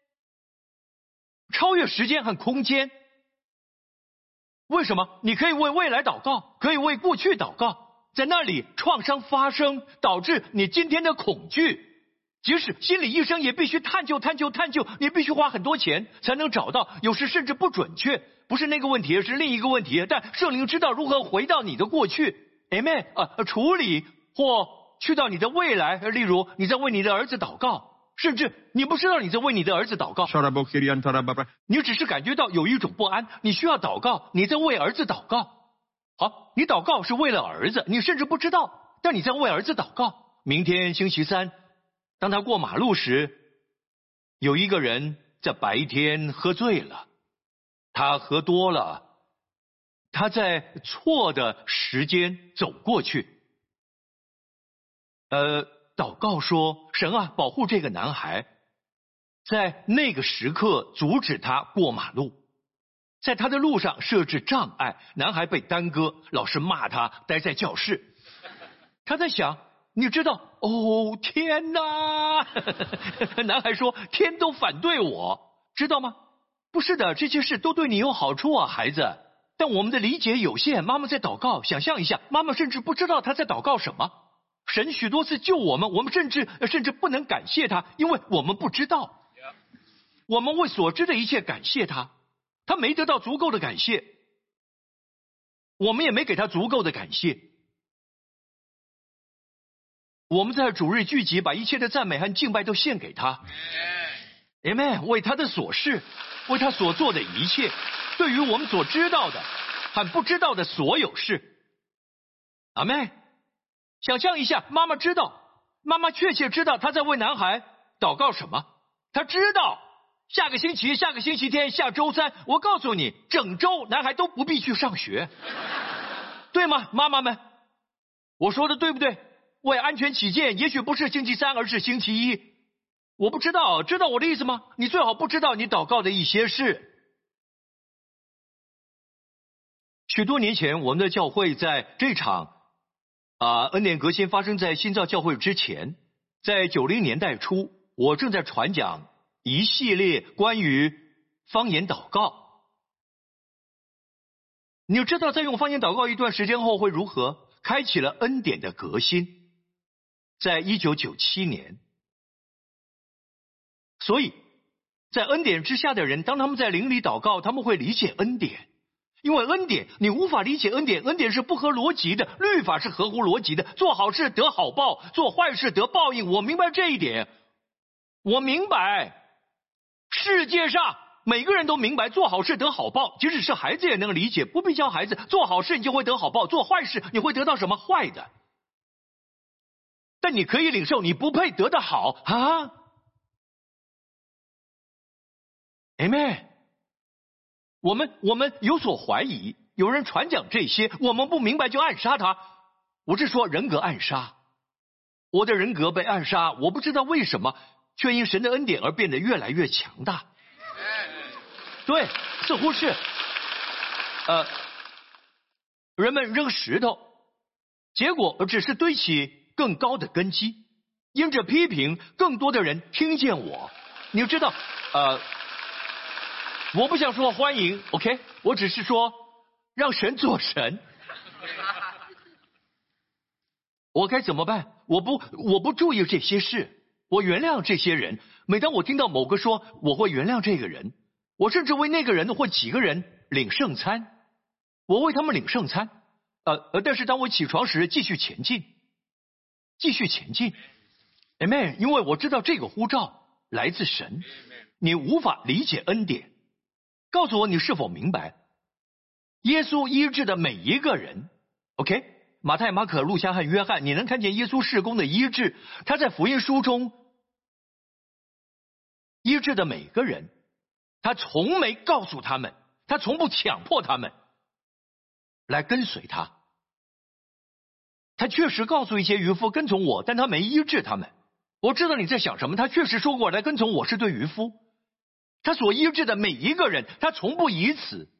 为什么？你可以为未来祷告，可以为过去祷告，在那里创伤发生，导致你今天的恐惧。即使心理医生也必须探究，你必须花很多钱才能找到，有时甚至不准确，不是那个问题，是另一个问题。但圣灵知道如何回到你的过去 ，Amen， 处理或去到你的未来。例如你在为你的儿子祷告，甚至你不知道你在为你的儿子祷告，你只是感觉到有一种不安，你需要祷告，你在为儿子祷告。好，你祷告是为了儿子，你甚至不知道，但你在为儿子祷告。明天星期三，当他过马路时，有一个人在白天喝醉了，他喝多了，他在错的时间走过去。祷告说，神啊，保护这个男孩，在那个时刻阻止他过马路，在他的路上设置障碍，男孩被耽搁，老师骂他待在教室。他在想，你知道，哦天哪男孩说，天都反对我，知道吗？不是的，这些事都对你有好处啊，孩子，但我们的理解有限。妈妈在祷告，想象一下，妈妈甚至不知道她在祷告什么。神许多次救我们，我们甚至不能感谢他，因为我们不知道。我们为所知的一切感谢他，他没得到足够的感谢，我们也没给他足够的感谢。我们在主日聚集，把一切的赞美和敬拜都献给他。Amen， 为他的所事，为他所做的一切，对于我们所知道的和不知道的所有事。Amen。想象一下，妈妈知道，妈妈确切知道她在为男孩祷告什么。她知道下个星期、下个星期天、下周三，我告诉你，整周男孩都不必去上学，对吗，妈妈们？我说的对不对？为安全起见，也许不是星期三，而是星期一。我不知道，知道我的意思吗？你最好不知道你祷告的一些事。许多年前，我们的教会在这场恩典革新发生在新造教会之前，在90年代初，我正在传讲一系列关于方言祷告。你就知道在用方言祷告一段时间后会如何，开启了恩典的革新，在1997年。所以在恩典之下的人，当他们在灵里祷告，他们会理解恩典。因为恩典，你无法理解恩典，恩典是不合逻辑的，律法是合乎逻辑的，做好事得好报，做坏事得报应。我明白这一点，我明白，世界上每个人都明白做好事得好报，即使是孩子也能理解，不必教孩子做好事你就会得好报，做坏事你会得到什么坏的。但你可以领受，你不配得到好啊。 Amen。我们有所怀疑，有人传讲这些，我们不明白就暗杀他。我是说人格暗杀，我的人格被暗杀，我不知道为什么，却因神的恩典而变得越来越强大。对，似乎是人们扔石头，结果只是堆起更高的根基。因着批评，更多的人听见我。你知道我不想说欢迎 OK， 我只是说让神做神。我该怎么办？我不注意这些事，我原谅这些人。每当我听到某个说我会原谅这个人，我甚至为那个人或几个人领圣餐，我为他们领圣餐。但是当我起床时，继续前进。Amen， 因为我知道这个呼召来自神。你无法理解恩典，告诉我你是否明白？耶稣医治的每一个人 ，OK， 马太、马可、路加和约翰，你能看见耶稣事工的医治。他在福音书中医治的每个人，他从没告诉他们，他从不强迫他们来跟随他。他确实告诉一些渔夫跟从我，但他没医治他们。我知道你在想什么，他确实说过来跟从我是对渔夫。他所医治的每一个人，他从不以此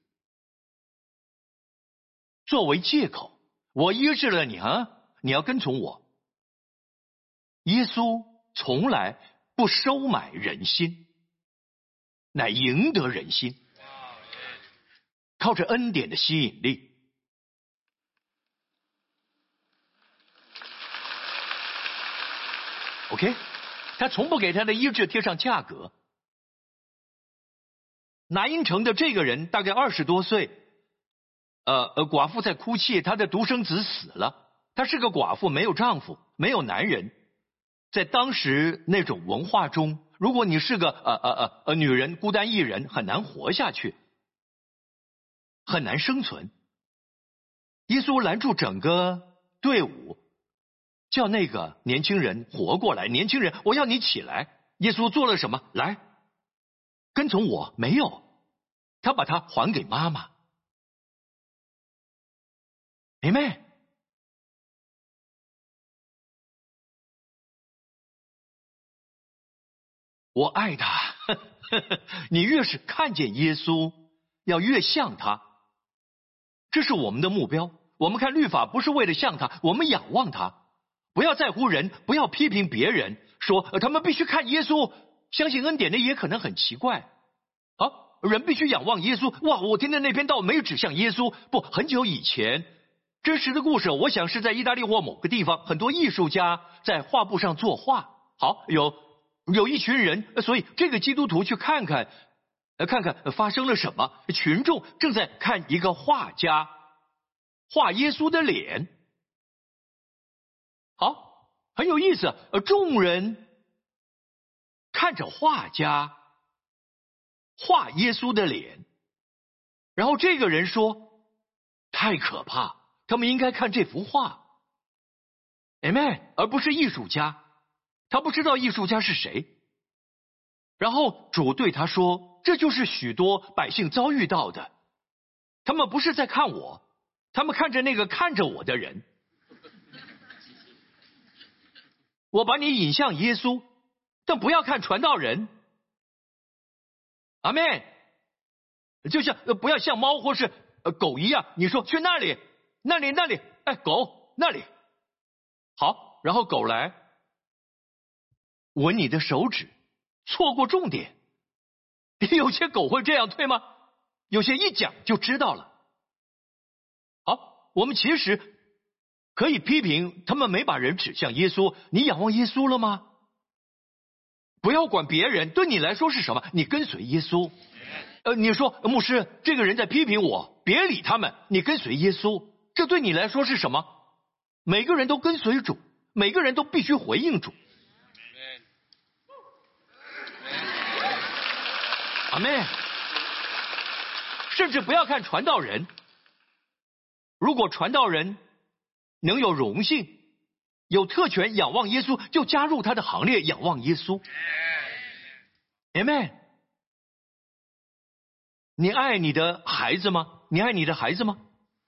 作为借口。我医治了你啊，你要跟从我。耶稣从来不收买人心，乃赢得人心，靠着恩典的吸引力。OK， 他从不给他的医治贴上价格。拿因城的这个人大概20多岁，寡妇在哭泣，她的独生子死了，她是个寡妇，没有丈夫，没有男人。在当时那种文化中，如果你是个女人，孤单一人，很难活下去，很难生存。耶稣拦住整个队伍，叫那个年轻人活过来。年轻人，我要你起来。耶稣做了什么？来，跟从我。没有，他把他还给妈妈。Amen。我爱他。你越是看见耶稣，要越像他。这是我们的目标。我们看律法不是为了像他，我们仰望他。不要在乎人，不要批评别人，说他们必须看耶稣。相信恩典的也可能很奇怪。人必须仰望耶稣。哇，我听的那篇道没有指向耶稣。不，很久以前真实的故事，我想是在意大利或某个地方，很多艺术家在画布上作画。好，有一群人，所以这个基督徒去看看发生了什么。群众正在看一个画家画耶稣的脸。好，很有意思。众人看着画家画耶稣的脸，然后这个人说太可怕，他们应该看这幅画。Amen， 而不是艺术家。他不知道艺术家是谁。然后主对他说，这就是许多百姓遭遇到的。他们不是在看我，他们看着那个看着我的人。我把你引向耶稣，但不要看传道人。阿们。就像不要像猫或是狗一样，你说去那里，狗那里。好，然后狗来吻你的手指，错过重点。有些狗会这样，对吗？有些一讲就知道了。好，我们其实可以批评他们没把人指向耶稣。你仰望耶稣了吗？不要管别人，对你来说是什么？你跟随耶稣。你说牧师，这个人在批评我，别理他们，你跟随耶稣。这对你来说是什么？每个人都跟随主，每个人都必须回应主。阿们。甚至不要看传道人，如果传道人能有荣幸有特权仰望耶稣，就加入他的行列，仰望耶稣。Amen。 你爱你的孩子吗？你爱你的孩子吗？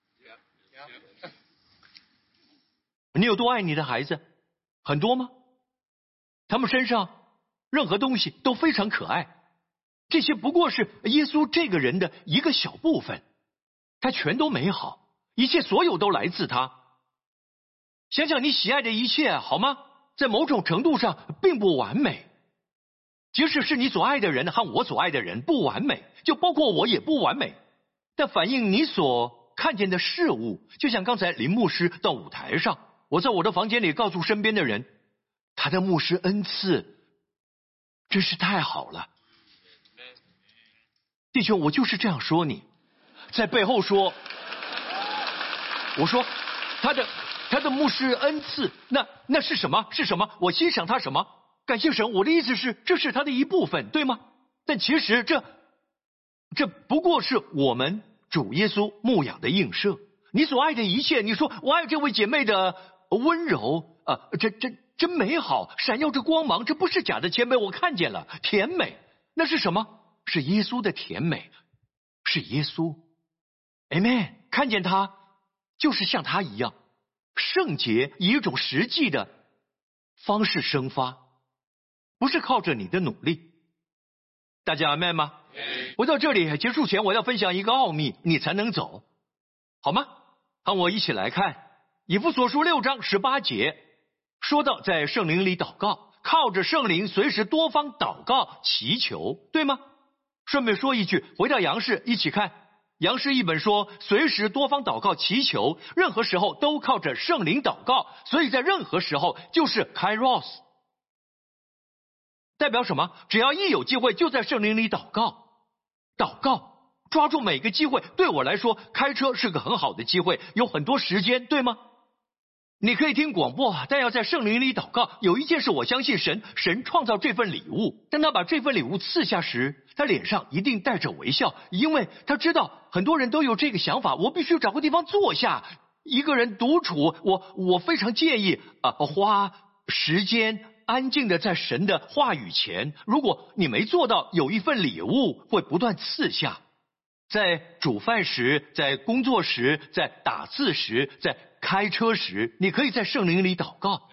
你有多爱你的孩子？很多吗？他们身上任何东西都非常可爱，这些不过是耶稣这个人的一个小部分，他全都美好，一切所有都来自他。想想你喜爱的一切好吗？在某种程度上并不完美，即使是你所爱的人和我所爱的人不完美，就包括我也不完美，但反映你所看见的事物，就像刚才林牧师到舞台上，我在我的房间里告诉身边的人，他的牧师恩赐真是太好了。弟兄，我就是这样说你，在背后说，我说他的牧师恩赐，那是什么？是什么？我欣赏他什么？感谢神，我的意思是，这是他的一部分，对吗？但其实这不过是我们主耶稣牧养的映射。你所爱的一切，你说我爱这位姐妹的温柔真美好，闪耀着光芒，这不是假的谦卑，我看见了，甜美，那是什么？是耶稣的甜美，是耶稣。Amen， 看见他就是像他一样圣洁，以一种实际的方式生发，不是靠着你的努力。大家 Amen 吗？回到这里结束前，我要分享一个奥秘，你才能走，好吗？和我一起来看以弗所书6章18节，说到在圣灵里祷告，靠着圣灵随时多方祷告祈求，对吗？顺便说一句，回到杨氏一起看，杨氏译本说随时多方祷告祈求，任何时候都靠着圣灵祷告，所以在任何时候就是 Kairos， 代表什么？只要一有机会就在圣灵里祷告，抓住每个机会。对我来说，开车是个很好的机会，有很多时间，对吗？你可以听广播，但要在圣灵里祷告。有一件事我相信神创造这份礼物，但他把这份礼物赐下时，他脸上一定带着微笑，因为他知道很多人都有这个想法，我必须找个地方坐下，一个人独处。我非常建议花时间安静的在神的话语前。如果你没做到，有一份礼物会不断赐下，在煮饭时，在工作时，在打字时，在开车时，你可以在圣灵里祷告。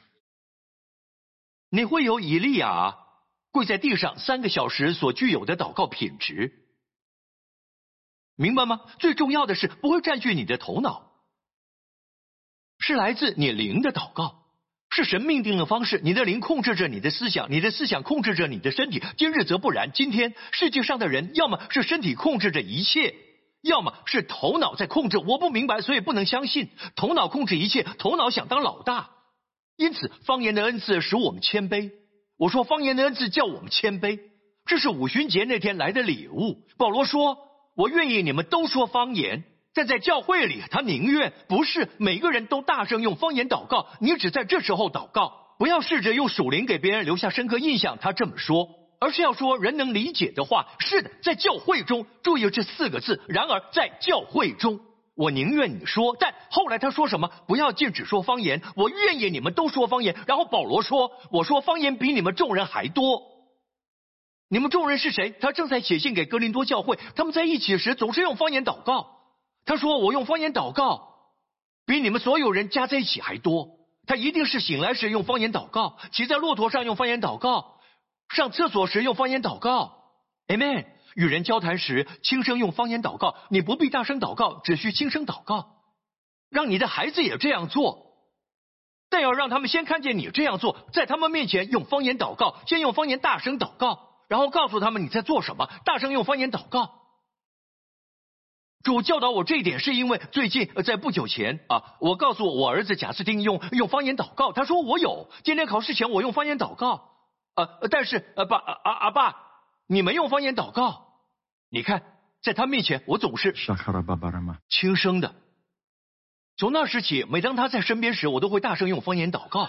你会有以利亚跪在地上3个小时所具有的祷告品质，明白吗？最重要的是不会占据你的头脑，是来自你灵的祷告，是神命定的方式。你的灵控制着你的思想，你的思想控制着你的身体。今日则不然，今天世界上的人要么是身体控制着一切，要么是头脑在控制。我不明白，所以不能相信头脑控制一切，头脑想当老大。因此方言的恩赐使我们谦卑。我说方言的恩赐叫我们谦卑，这是五旬节那天来的礼物。保罗说我愿意你们都说方言，但在教会里他宁愿不是每个人都大声用方言祷告，你只在这时候祷告，不要试着用属灵给别人留下深刻印象，他这么说，而是要说人能理解的话。是的，在教会中，注意这4个字，然而在教会中，我宁愿你说。但后来他说什么？不要禁止说方言，我愿意你们都说方言。然后保罗说我说方言比你们众人还多。你们众人是谁？他正在写信给哥林多教会，他们在一起时总是用方言祷告。他说我用方言祷告比你们所有人加在一起还多。他一定是醒来时用方言祷告，骑在骆驼上用方言祷告，上厕所时用方言祷告。 Amen。 与人交谈时轻声用方言祷告，你不必大声祷告，只需轻声祷告。让你的孩子也这样做，但要让他们先看见你这样做，在他们面前用方言祷告，先用方言大声祷告，然后告诉他们你在做什么，大声用方言祷告。主教导我这一点，是因为最近在不久前我告诉我儿子贾斯汀用方言祷告，他说我有，今天考试前我用方言祷告，但是爸，你没用方言祷告。你看在他面前我总是轻声的。从那时起，每当他在身边时，我都会大声用方言祷告，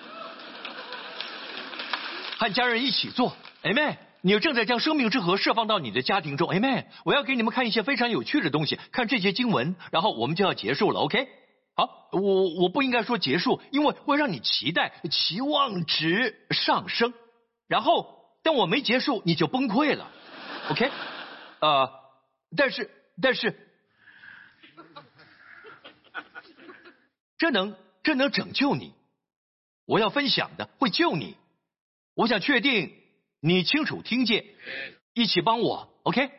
和家人一起做。 Amen。 你正在将生命之河释放到你的家庭中。 Amen。 我要给你们看一些非常有趣的东西，看这些经文，然后我们就要结束了。 OK， 好，我不应该说结束，因为会让你期待，期望值上升，然后当我没结束你就崩溃了。 OK， 但是，这能拯救你。我要分享的会救你。我想确定你清楚听见，一起帮我 ，OK？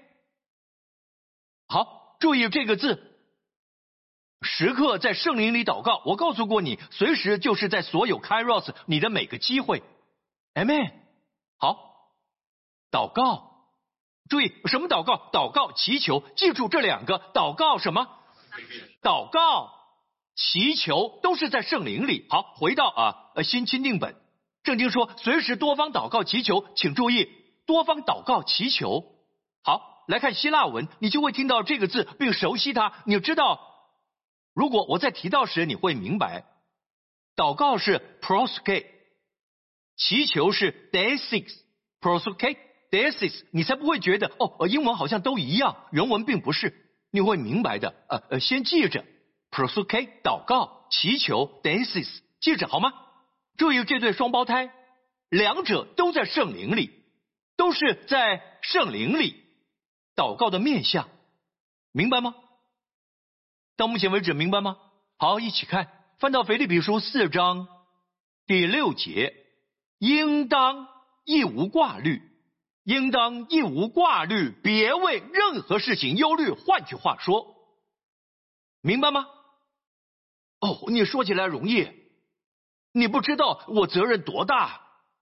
好，注意这个字，时刻在圣灵里祷告。我告诉过你，随时就是在所有 Kairos 你的每个机会 ，Amen。好，祷告，注意什么祷告？祷告、祈求，记住这两个，祷告什么？祷告、祈求都是在圣灵里。好，回到新钦定本，圣经说随时多方祷告祈求，请注意多方祷告祈求。好，来看希腊文，你就会听到这个字并熟悉它。你知道，如果我在提到时，你会明白，祷告是 proske， 祈求是 desis。proske desis， 你才不会觉得英文好像都一样，原文并不是，你会明白的。先记着 proske 祷告、祈求 desis， 记着好吗？注意这对双胞胎，两者都在圣灵里，都是在圣灵里祷告的面向，明白吗？到目前为止明白吗？好，一起看，翻到腓立比书4章第6节，应当一无挂虑，应当一无挂虑，别为任何事情忧虑。换句话说，明白吗？你说起来容易，你不知道我责任多大。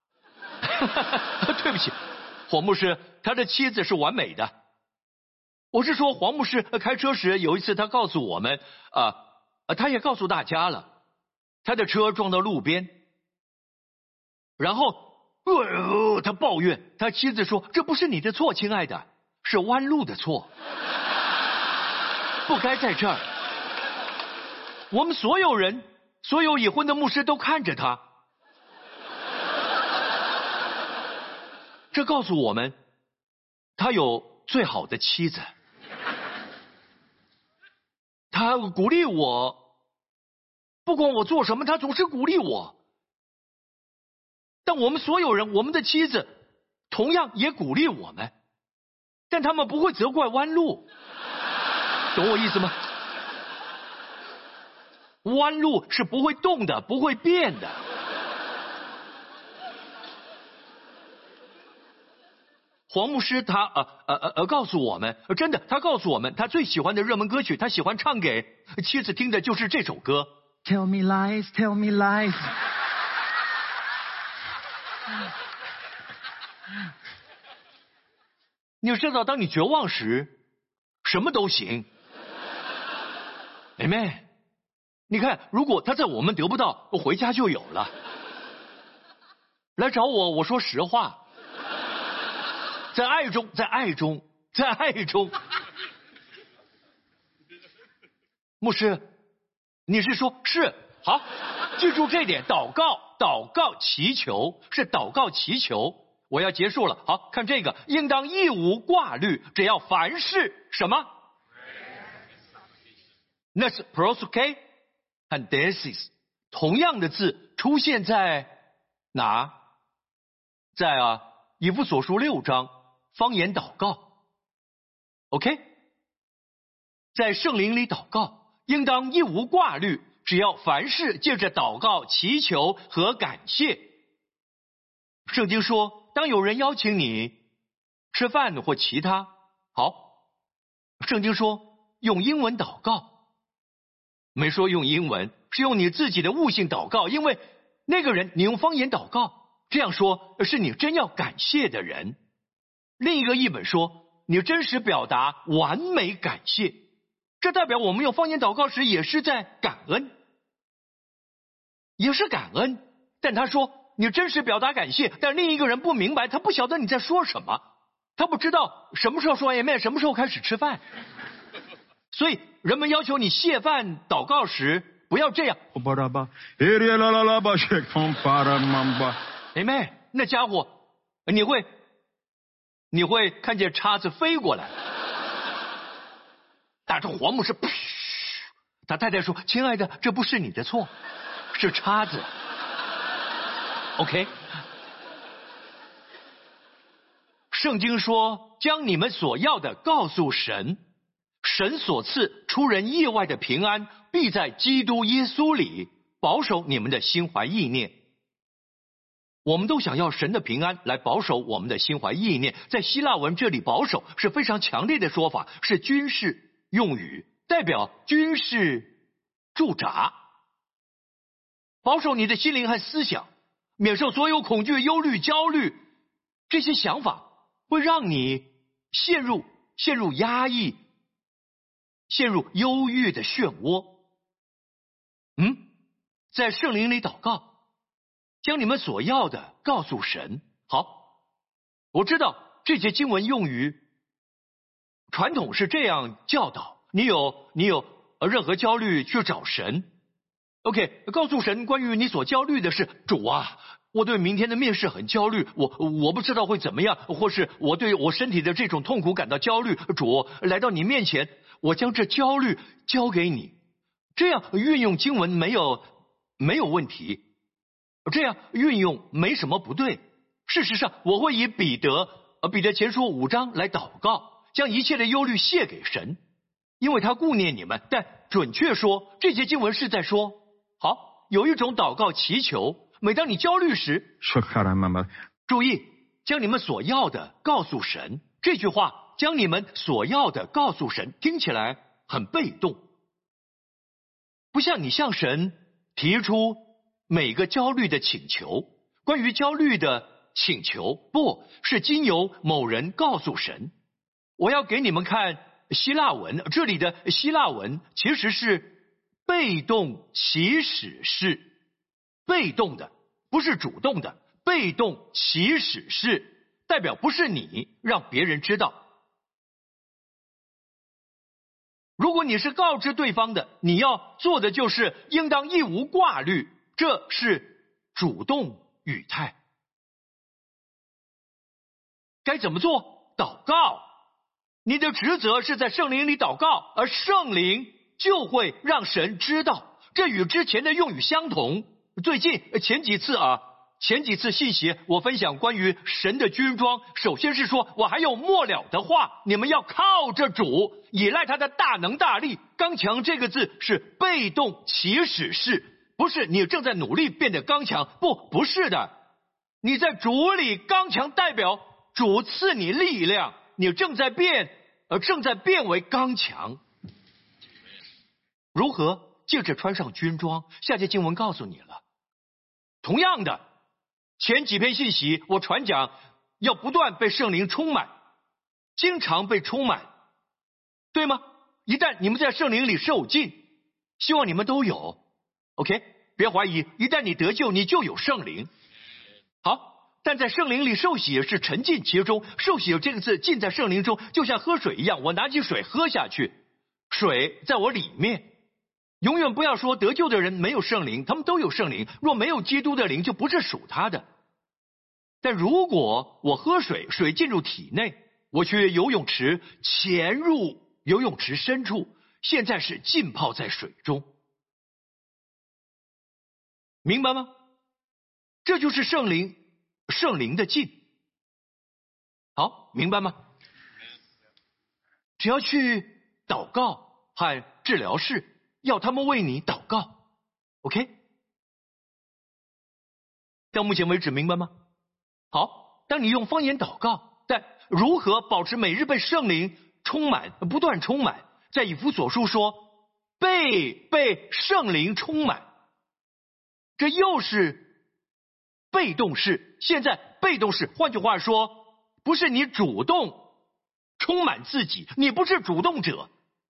对不起，黄牧师他的妻子是完美的。我是说黄牧师开车时有一次他告诉我们他也告诉大家了，他的车撞到路边，然后他抱怨，他妻子说这不是你的错，亲爱的，是弯路的错，不该在这儿。我们所有人，所有已婚的牧师都看着他，这告诉我们他有最好的妻子，他鼓励我，不管我做什么他总是鼓励我。但我们所有人，我们的妻子同样也鼓励我们，但他们不会责怪弯路，懂我意思吗？弯路是不会动的，不会变的。黄牧师他告诉我们，真的，他告诉我们他最喜欢的热门歌曲，他喜欢唱给妻子听的就是这首歌 Tell me lies, tell me lies。 你知道当你绝望时什么都行。 Amen。 你看，如果他在我们得不到，我回家就有了。来找我，我说实话，在爱中，在爱中，在爱中。牧师，你是说是？好，记住这点，祷告、祷告、祈求是祷告、祈求。我要结束了，好，看这个，应当一无挂虑，只要凡事什么？那是 proske和 desis 同样的字出现在哪？在以弗所书6章方言祷告 ，OK， 在圣灵里祷告，应当一无挂虑，只要凡事借着祷告、祈求和感谢。圣经说，当有人邀请你吃饭或其他，好，圣经说用英文祷告。没说用英文，是用你自己的悟性祷告，因为那个人你用方言祷告，这样说是你真要感谢的人。另一个译本说你真实表达完美感谢，这代表我们用方言祷告时也是在感恩，也是感恩。但他说你真实表达感谢，但另一个人不明白，他不晓得你在说什么，他不知道什么时候说 Amen， 什么时候开始吃饭。所以人们要求你谢饭祷告时不要这样 Amen， 那家伙你会看见叉子飞过来。但是黄牧师他太太说，亲爱的，这不是你的错，是叉子。 OK， 圣经说，将你们所要的告诉神，神所赐出人意外的平安，必在基督耶稣里保守你们的心怀意念。我们都想要神的平安来保守我们的心怀意念。在希腊文这里，保守是非常强烈的说法，是军事用语，代表军事驻扎，保守你的心灵和思想，免受所有恐惧、忧虑、焦虑，这些想法会让你陷入压抑、陷入忧郁的漩涡。在圣灵里祷告，将你们所要的告诉神。好，我知道这些经文用语传统是这样教导：你有任何焦虑去找神。OK， 告诉神关于你所焦虑的事。主啊，我对明天的面试很焦虑，我不知道会怎么样，或是我对我身体的这种痛苦感到焦虑。主，来到你面前，我将这焦虑交给你。这样运用经文没有问题，这样运用没什么不对。事实上，我会以彼得前书5章来祷告，将一切的忧虑卸给神，因为他顾念你们。但准确说，这些经文是在说，好，有一种祷告祈求，每当你焦虑时，注意将你们所要的告诉神。这句话，将你们所要的告诉神，听起来很被动，不像你向神提出每个焦虑的请求。关于焦虑的请求，不是经由某人告诉神。我要给你们看希腊文，这里的希腊文其实是被动祈使式，被动的，不是主动的。被动祈使式代表不是你让别人知道。如果你是告知对方的，你要做的就是应当一无挂虑，这是主动语态。该怎么做？祷告。你的职责是在圣灵里祷告，而圣灵就会让神知道。这与之前的用语相同。最近前几次信息我分享关于神的军装，首先是说我还有末了的话，你们要靠着主，依赖他的大能大力。刚强这个字是被动祈使式，不是你正在努力变得刚强，不是的。你在主里刚强，代表主赐你力量，你正在变为刚强。如何借着穿上军装？下节经文告诉你了。同样的，前几篇信息我传讲要不断被圣灵充满，经常被充满，对吗？一旦你们在圣灵里受浸，希望你们都有 OK， 别怀疑，一旦你得救，你就有圣灵。好，但在圣灵里受洗是沉浸其中。受洗这个字浸在圣灵中，就像喝水一样，我拿起水喝下去，水在我里面。永远不要说得救的人没有圣灵，他们都有圣灵，若没有基督的灵，就不是属他的。但如果我喝水，水进入体内，我去游泳池，潜入游泳池深处，现在是浸泡在水中，明白吗？这就是圣灵的浸。好，明白吗？只要去祷告和治疗室，要他们为你祷告 OK， 到目前为止明白吗？好，当你用方言祷告，但如何保持每日被圣灵充满，不断充满？在以弗所书说被圣灵充满，这又是被动式。现在被动式，换句话说，不是你主动充满自己，你不是主动者，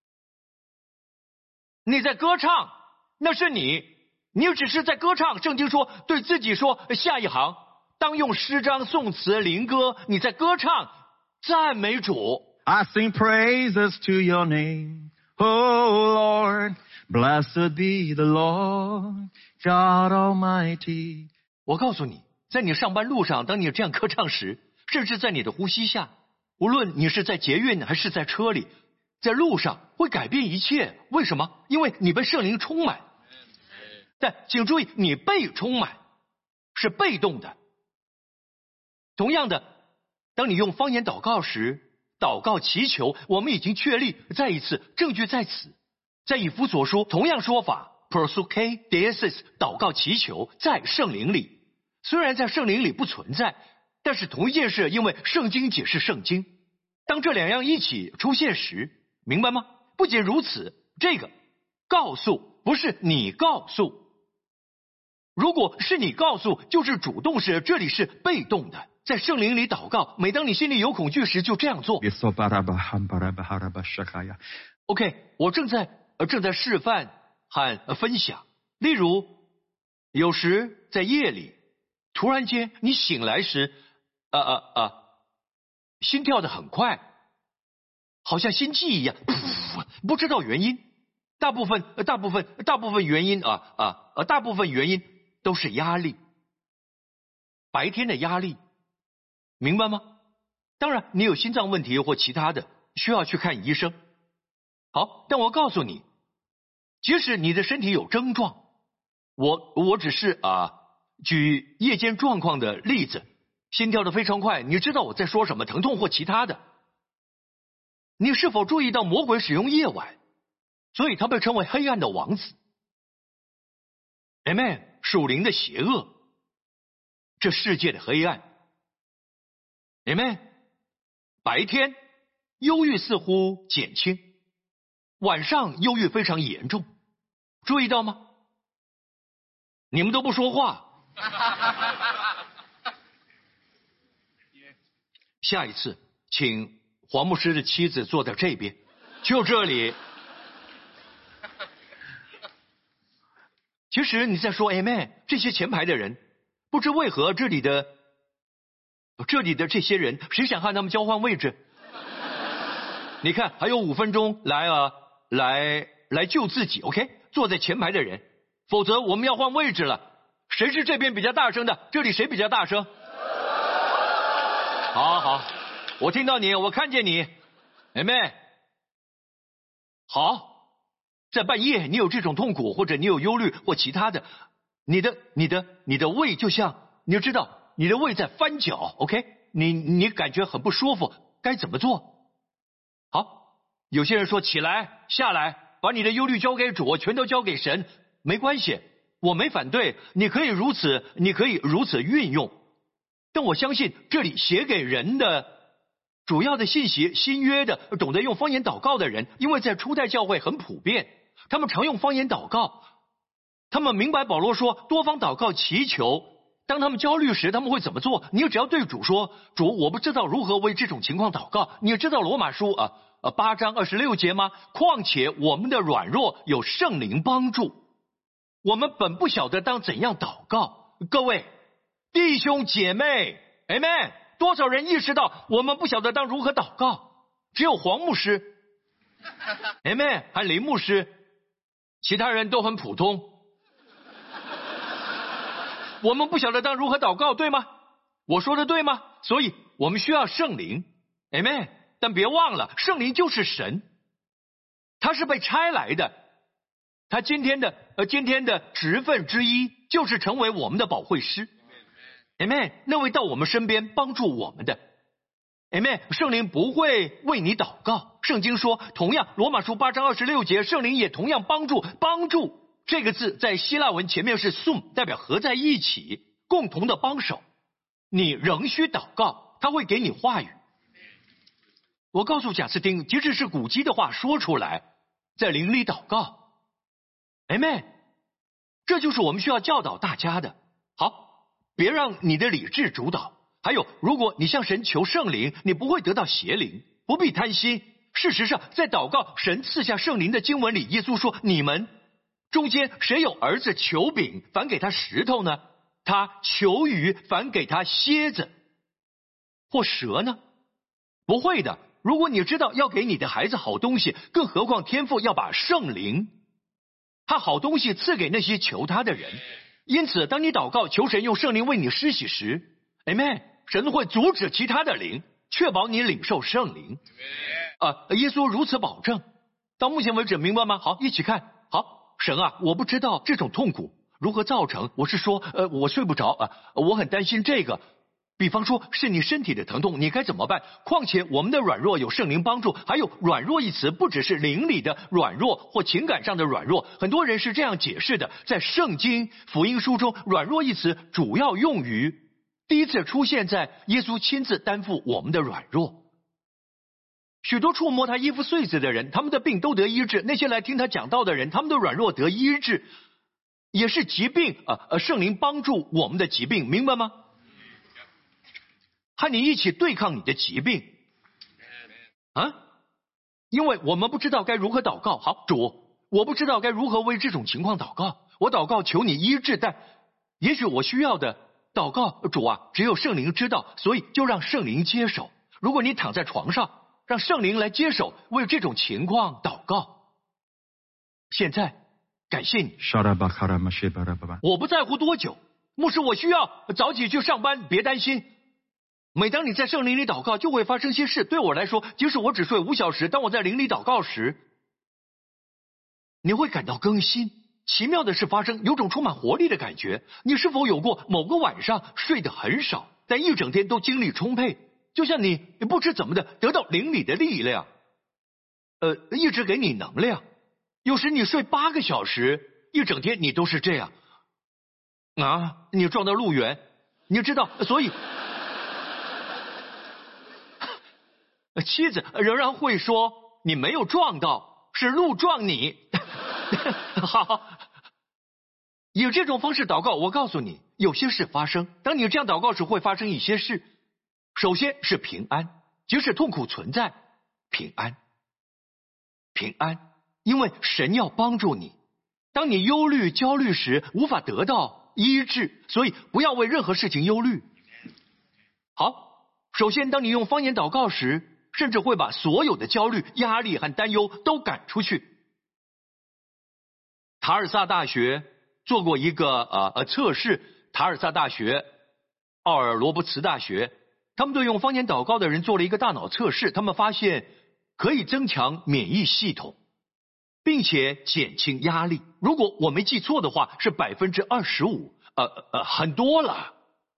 你在歌唱，那是你只是在歌唱。圣经说对自己说，下一行当用诗章、颂词、灵歌，你在歌唱赞美主。 I sing praises to your name, oh Lord, blessed be the Lord, God Almighty。 我告诉你，在你上班路上，当你这样歌唱时，甚至在你的呼吸下，无论你是在捷运还是在车里，在路上会改变一切。为什么？因为你被圣灵充满。但请注意，你被充满是被动的。同样的， 当你用方言祷告时，祷告祈求，我们已经确立，再一次证据在此，在以弗所书同样说法 ，prosuke deesis 祷告祈求在圣灵里，虽然在圣灵里不存在，但是同一件事，因为圣经解释圣经。当这两样一起出现时，明白吗？不仅如此，这个告诉不是你告诉，如果是你告诉，就是主动式，这里是被动的。在圣灵里祷告，每当你心里有恐惧时，就这样做。OK， 我正在示范和分享。例如，有时在夜里，突然间你醒来时，心跳得很快，好像心悸一样，不知道原因。大部分原因大部分原因都是压力，白天的压力。明白吗？当然，你有心脏问题或其他的，需要去看医生。好，但我告诉你，即使你的身体有症状，我只是举夜间状况的例子，心跳得非常快，你知道我在说什么，疼痛或其他的。你是否注意到魔鬼使用夜晚，所以他被称为黑暗的王子。Amen， 属灵的邪恶，这世界的黑暗。Amen， 白天忧郁似乎减轻，晚上忧郁非常严重，注意到吗？你们都不说话。下一次请黄牧师的妻子坐在这边，就这里。其实你在说 Amen， 这些前排的人不知为何这里的这些人，谁想和他们交换位置？你看还有5分钟来救自己 ，OK？ 坐在前排的人，否则我们要换位置了。谁是这边比较大声的？这里谁比较大声？好，我听到你，我看见你 ，Amen。好，在半夜你有这种痛苦，或者你有忧虑或其他的，你的胃就像你知道。你的胃在翻搅 ，OK？ 你感觉很不舒服，该怎么做？好，有些人说起来下来，把你的忧虑交给主，全都交给神，没关系，我没反对，你可以如此运用。但我相信这里写给人的主要的信息，新约的懂得用方言祷告的人，因为在初代教会很普遍，他们常用方言祷告，他们明白保罗说多方祷告祈求。当他们焦虑时，他们会怎么做？你只要对主说：“主，我不知道如何为这种情况祷告。”你知道罗马书8章26节吗？况且我们的软弱有圣灵帮助，我们本不晓得当怎样祷告。各位弟兄姐妹 ，Amen。多少人意识到我们不晓得当如何祷告？只有黄牧师 ，Amen， 还林牧师，其他人都很普通。我们不晓得当如何祷告，对吗？我说的对吗？所以我们需要圣灵 ，Amen。但别忘了，圣灵就是神，他是被差来的，他今天的职分之一就是成为我们的保惠师 ，Amen。那位到我们身边帮助我们的 ，Amen。圣灵不会为你祷告，圣经说，同样罗马书8章26节，圣灵也同样帮助。这个字在希腊文前面是 sum， 代表合在一起，共同的帮手。你仍需祷告，他会给你话语。我告诉贾斯汀，即使是古基的话说出来，在灵里祷告 ，Amen。这就是我们需要教导大家的。好，别让你的理智主导。还有，如果你向神求圣灵，你不会得到邪灵，不必贪心。事实上，在祷告神赐下圣灵的经文里，耶稣说：“你们中间谁有儿子求饼，反给他石头呢？他求鱼，反给他蝎子或蛇呢？不会的。如果你知道要给你的孩子好东西，更何况天父要把圣灵他好东西赐给那些求他的人。因此，当你祷告求神用圣灵为你施洗时 ，Amen， 神会阻止其他的灵，确保你领受圣灵。耶稣如此保证。到目前为止，明白吗？好，一起看。好，神啊，我不知道这种痛苦如何造成。我是说，我睡不着我很担心这个。 比方说是你身体的疼痛，你该怎么办？况且我们的软弱有圣灵帮助，还有软弱一词不只是灵里的软弱或情感上的软弱，很多人是这样解释的，在圣经福音书中，软弱一词主要用于第一次出现在耶稣亲自担负我们的软弱。许多触摸他衣服穗子的人，他们的病都得医治；那些来听他讲道的人，他们的软弱得医治，也是疾病圣灵帮助我们的疾病，明白吗？和你一起对抗你的疾病啊！因为我们不知道该如何祷告。好，主，我不知道该如何为这种情况祷告，我祷告求你医治，但也许我需要的祷告，主啊，只有圣灵知道，所以就让圣灵接手。如果你躺在床上，让圣灵来接手，为这种情况祷告。现在感谢你，我不在乎多久，牧师，我需要早起去上班，别担心。每当你在圣灵里祷告，就会发生些事。对我来说，即使我只睡5小时，当我在灵里祷告时，你会感到更新。奇妙的事发生，有种充满活力的感觉。你是否有过某个晚上睡得很少，但一整天都精力充沛，就像你不知怎么的得到灵里的力量，一直给你能量。有时你睡8个小时，一整天你都是这样啊！你撞到路缘，你知道，所以妻子仍然会说你没有撞到，是路撞你。好，以这种方式祷告，我告诉你，有些事发生。当你这样祷告时，会发生一些事。首先是平安，即使痛苦存在，平安，平安，因为神要帮助你。当你忧虑、焦虑时，无法得到医治，所以不要为任何事情忧虑。好，首先，当你用方言祷告时，甚至会把所有的焦虑、压力和担忧都赶出去。塔尔萨大学做过一个测试，塔尔萨大学、奥尔罗伯茨大学，他们对用方言祷告的人做了一个大脑测试，他们发现可以增强免疫系统，并且减轻压力。如果我没记错的话，是25%，很多了。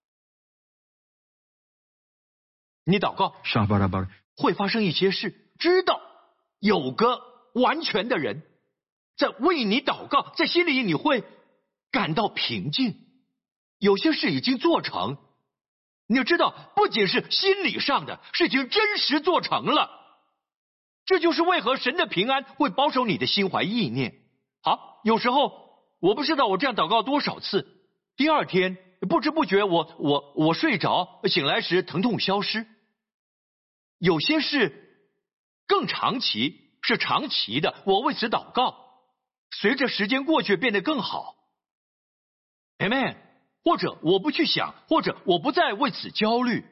你祷告会发生一些事，知道有个完全的人在为你祷告，在心里你会感到平静。有些事已经做成，你知道，不仅是心理上的事情真实做成了。这就是为何神的平安会保守你的心怀意念。好，有时候我不知道我这样祷告多少次，第二天不知不觉我睡着，醒来时疼痛消失。有些事更长期，是长期的，我为此祷告，随着时间过去变得更好。 Amen。 或者我不去想，或者我不再为此焦虑。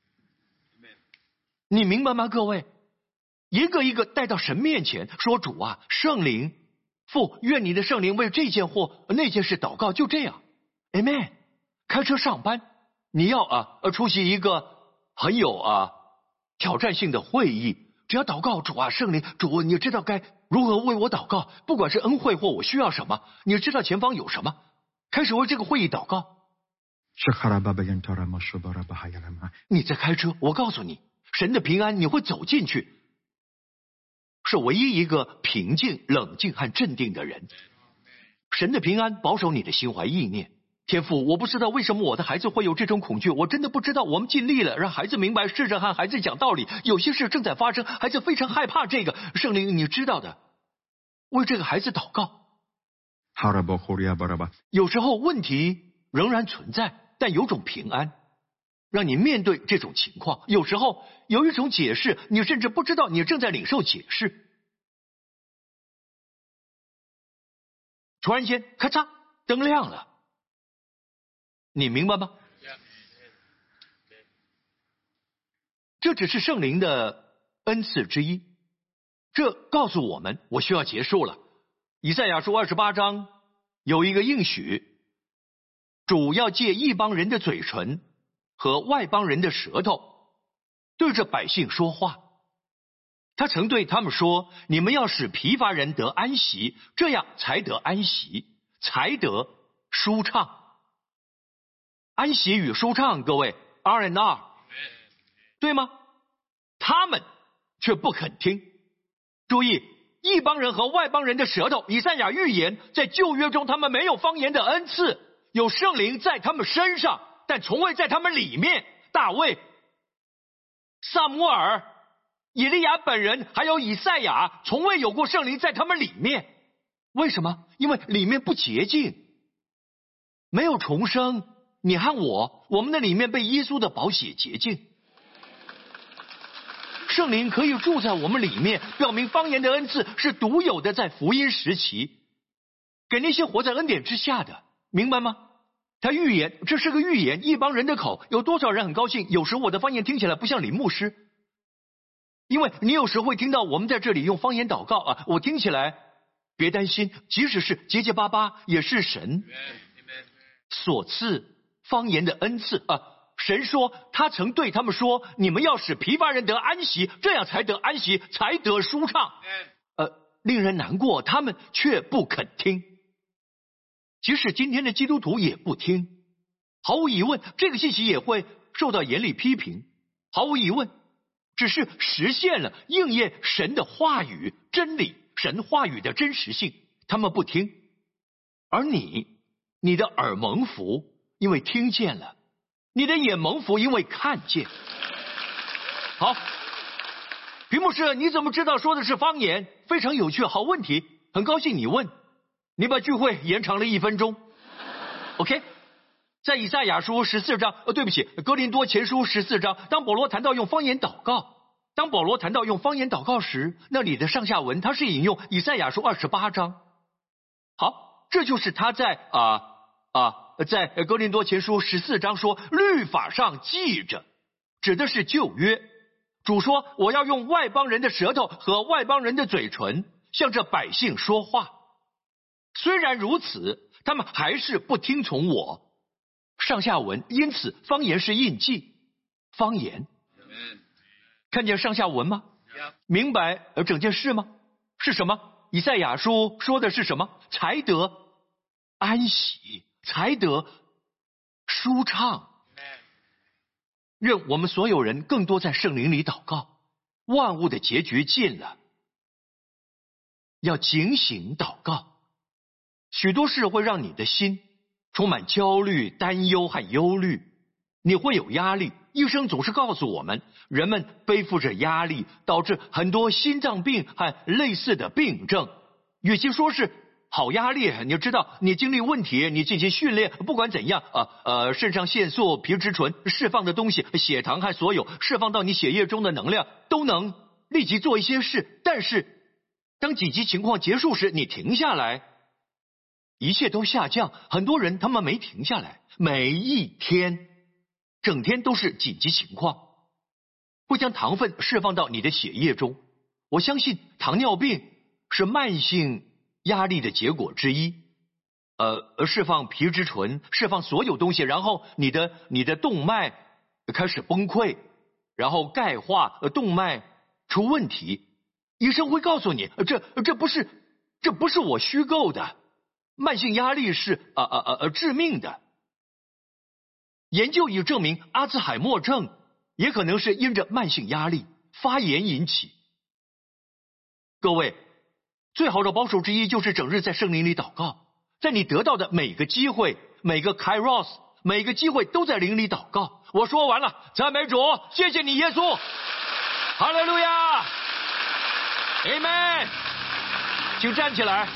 你明白吗，各位？一个一个带到神面前，说主啊，圣灵父，愿你的圣灵为这件或那件事祷告，就这样。 Amen。 开车上班，你要出席一个很有挑战性的会议，只要祷告主啊，圣灵主，你知道该如何为我祷告，不管是恩惠或我需要什么，你知道前方有什么，开始为这个会议祷告。你在开车，我告诉你，神的平安你会走进去，是唯一一个平静、冷静和镇定的人。神的平安保守你的心怀意念。天父，我不知道为什么我的孩子会有这种恐惧，我真的不知道。我们尽力了，让孩子明白，试着和孩子讲道理。有些事正在发生，孩子非常害怕这个。圣灵，你知道的，为这个孩子祷告。有时候问题仍然存在，但有种平安让你面对这种情况。有时候有一种解释，你甚至不知道你正在领受解释。突然间，咔嚓，灯亮了，你明白吗？这只是圣灵的恩赐之一。这告诉我们，我需要结束了。以赛亚书28章有一个应许，主要借一帮人的嘴唇和外邦人的舌头对着百姓说话。他曾对他们说，你们要使疲乏人得安息，这样才得安息，才得舒畅。安息与舒畅，各位 R&R， 对吗？他们却不肯听。注意，异邦人和外邦人的舌头，以赛亚预言在旧约中他们没有方言的恩赐，有圣灵在他们身上，但从未在他们里面。大卫、撒母耳、以利亚本人还有以赛亚，从未有过圣灵在他们里面。为什么？因为里面不洁净，没有重生。你和我们的里面被耶稣的宝血洁净，圣灵可以住在我们里面，表明方言的恩赐是独有的，在福音时期给那些活在恩典之下的，明白吗？他预言，这是个预言，一帮人的口，有多少人很高兴？有时我的方言听起来不像李牧师，因为你有时会听到我们在这里用方言祷告啊，我听起来别担心，即使是结结巴巴，也是神所赐方言的恩赐啊。神说他曾对他们说，你们要使疲乏人得安息，这样才得安息，才得舒畅。令人难过，他们却不肯听。即使今天的基督徒也不听，毫无疑问，这个信息也会受到严厉批评。毫无疑问，只是实现了应验神的话语真理，神话语的真实性，他们不听。而你的耳蒙福，因为听见了；你的眼蒙福，因为看见。好，屏幕是你怎么知道说的是方言？非常有趣，好问题，很高兴你问。你把聚会延长了1分钟 ，OK？ 在以赛亚书14章，对不起，哥林多前书14章，当保罗谈到用方言祷告时，那里的上下文他是引用以赛亚书28章。好，这就是他在在哥林多前书14章说，律法上记着，指的是旧约。主说，我要用外邦人的舌头和外邦人的嘴唇，向这百姓说话。虽然如此，他们还是不听从我。上下文，因此方言是印记。方言，看见上下文吗？明白整件事吗？是什么？以赛亚书说的是什么？才得安息，才得舒畅。愿我们所有人更多在圣灵里祷告。万物的结局近了，要警醒祷告。许多事会让你的心充满焦虑、担忧和忧虑，你会有压力。医生总是告诉我们，人们背负着压力，导致很多心脏病和类似的病症。与其说是好压力，你知道，你经历问题，你进行训练，不管怎样，肾上腺素、皮质醇释放的东西，血糖和所有释放到你血液中的能量，都能立即做一些事。但是，当紧急情况结束时，你停下来，一切都下降。很多人他们没停下来，每一天整天都是紧急情况，会将糖分释放到你的血液中。我相信糖尿病是慢性压力的结果之一，释放皮质醇，释放所有东西，然后你的动脉开始崩溃，然后钙化，动脉出问题。医生会告诉你，这不是我虚构的。慢性压力是致命的。研究已证明，阿兹海默症也可能是因着慢性压力发炎引起。各位，最好的保守之一就是整日在圣灵里祷告，在你得到的每个机会，每个 Kairos， 每个机会都在灵里祷告。我说完了，赞美主，谢谢你耶稣，哈利路亚 ，Amen， 请站起来。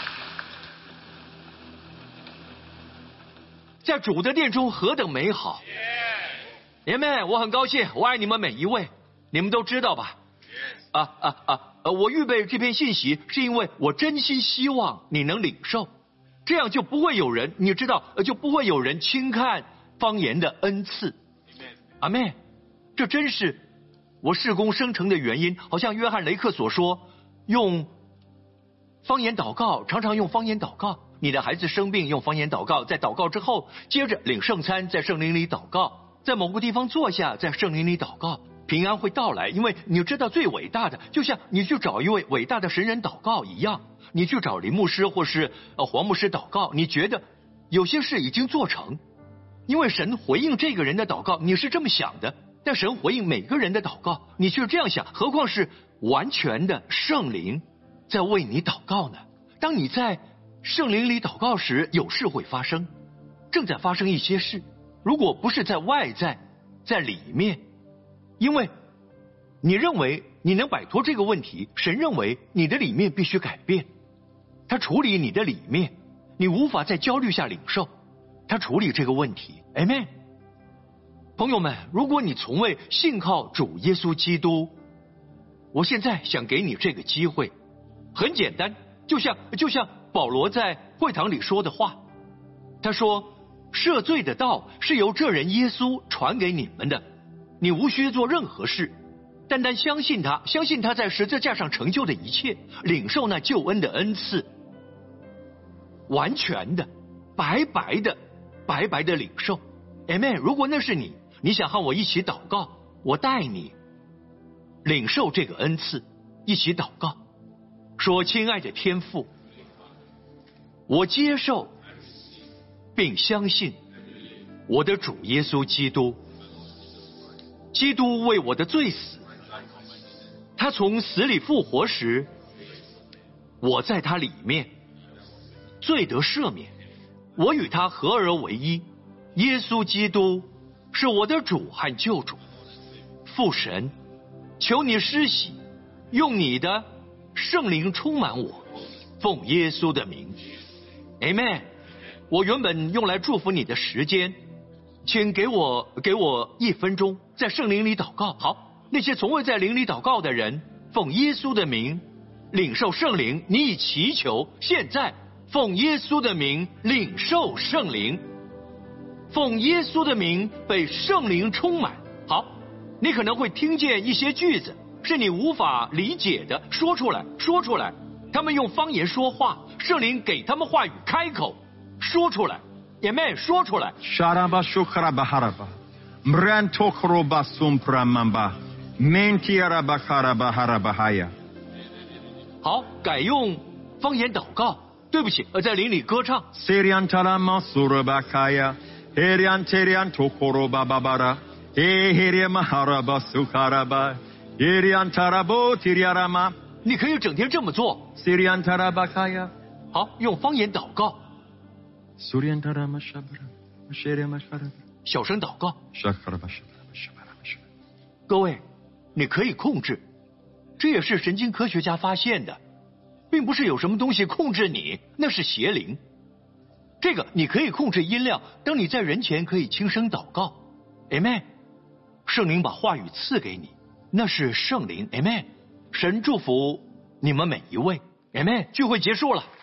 在主的殿中何等美好 ，Amen！ 我很高兴，我爱你们每一位，你们都知道吧？我预备这篇信息是因为我真心希望你能领受，这样就不会有人，你知道，就不会有人轻看方言的恩赐。阿们，这真是我事工生成的原因。好像约翰雷克所说，用方言祷告，常常用方言祷告。你的孩子生病，用方言祷告，在祷告之后，接着领圣餐，在圣灵里祷告，在某个地方坐下，在圣灵里祷告，平安会到来。因为你知道最伟大的，就像你去找一位伟大的神人祷告一样，你去找林牧师或是黄牧师祷告，你觉得有些事已经做成， 因为神回应这个人的祷告，你是这么想的，但神回应每个人的祷告，你却这样想，何况是完全的圣灵在为你祷告呢？当你在圣灵里祷告时，有事会发生，正在发生一些事，如果不是在外在，在里面，因为你认为你能摆脱这个问题，神认为你的里面必须改变，他处理你的里面，你无法在焦虑下领受，他处理这个问题。 Amen。 朋友们，如果你从未信靠主耶稣基督，我现在想给你这个机会，很简单，就像保罗在会堂里说的话，他说赦罪的道是由这人耶稣传给你们的，你无需做任何事，单单相信他，相信他在十字架上成就的一切，领受那救恩的恩赐，完全的白白的领受。 Amen。 如果那是你，你想和我一起祷告，我带你领受这个恩赐，一起祷告，说亲爱的天父，我接受并相信我的主耶稣基督，基督为我的罪死，他从死里复活时，我在他里面罪得赦免，我与他合而为一。耶稣基督是我的主和救主。父神，求你施洗，用你的圣灵充满我，奉耶稣的名。 Amen。 我原本用来祝福你的时间，请给我1分钟在圣灵里祷告。好，那些从未在灵里祷告的人，奉耶稣的名领受圣灵，你已祈求，现在奉耶稣的名领受圣灵，奉耶稣的名被圣灵充满。好，你可能会听见一些句子是你无法理解的，说出来。他们用方言说话，圣灵给他们话语开口说出来。Amen， 说出来。好，改用方言祷告。对不起，在灵里歌唱。你可以整天这么做。好，用方言祷告，小声祷告。各位，你可以控制，这也是神经科学家发现的，并不是有什么东西控制你，那是邪灵。这个你可以控制音量，当你在人前可以轻声祷告。Amen。 圣灵把话语赐给你，那是圣灵。Amen。 神祝福你们每一位。Amen。 聚会结束了。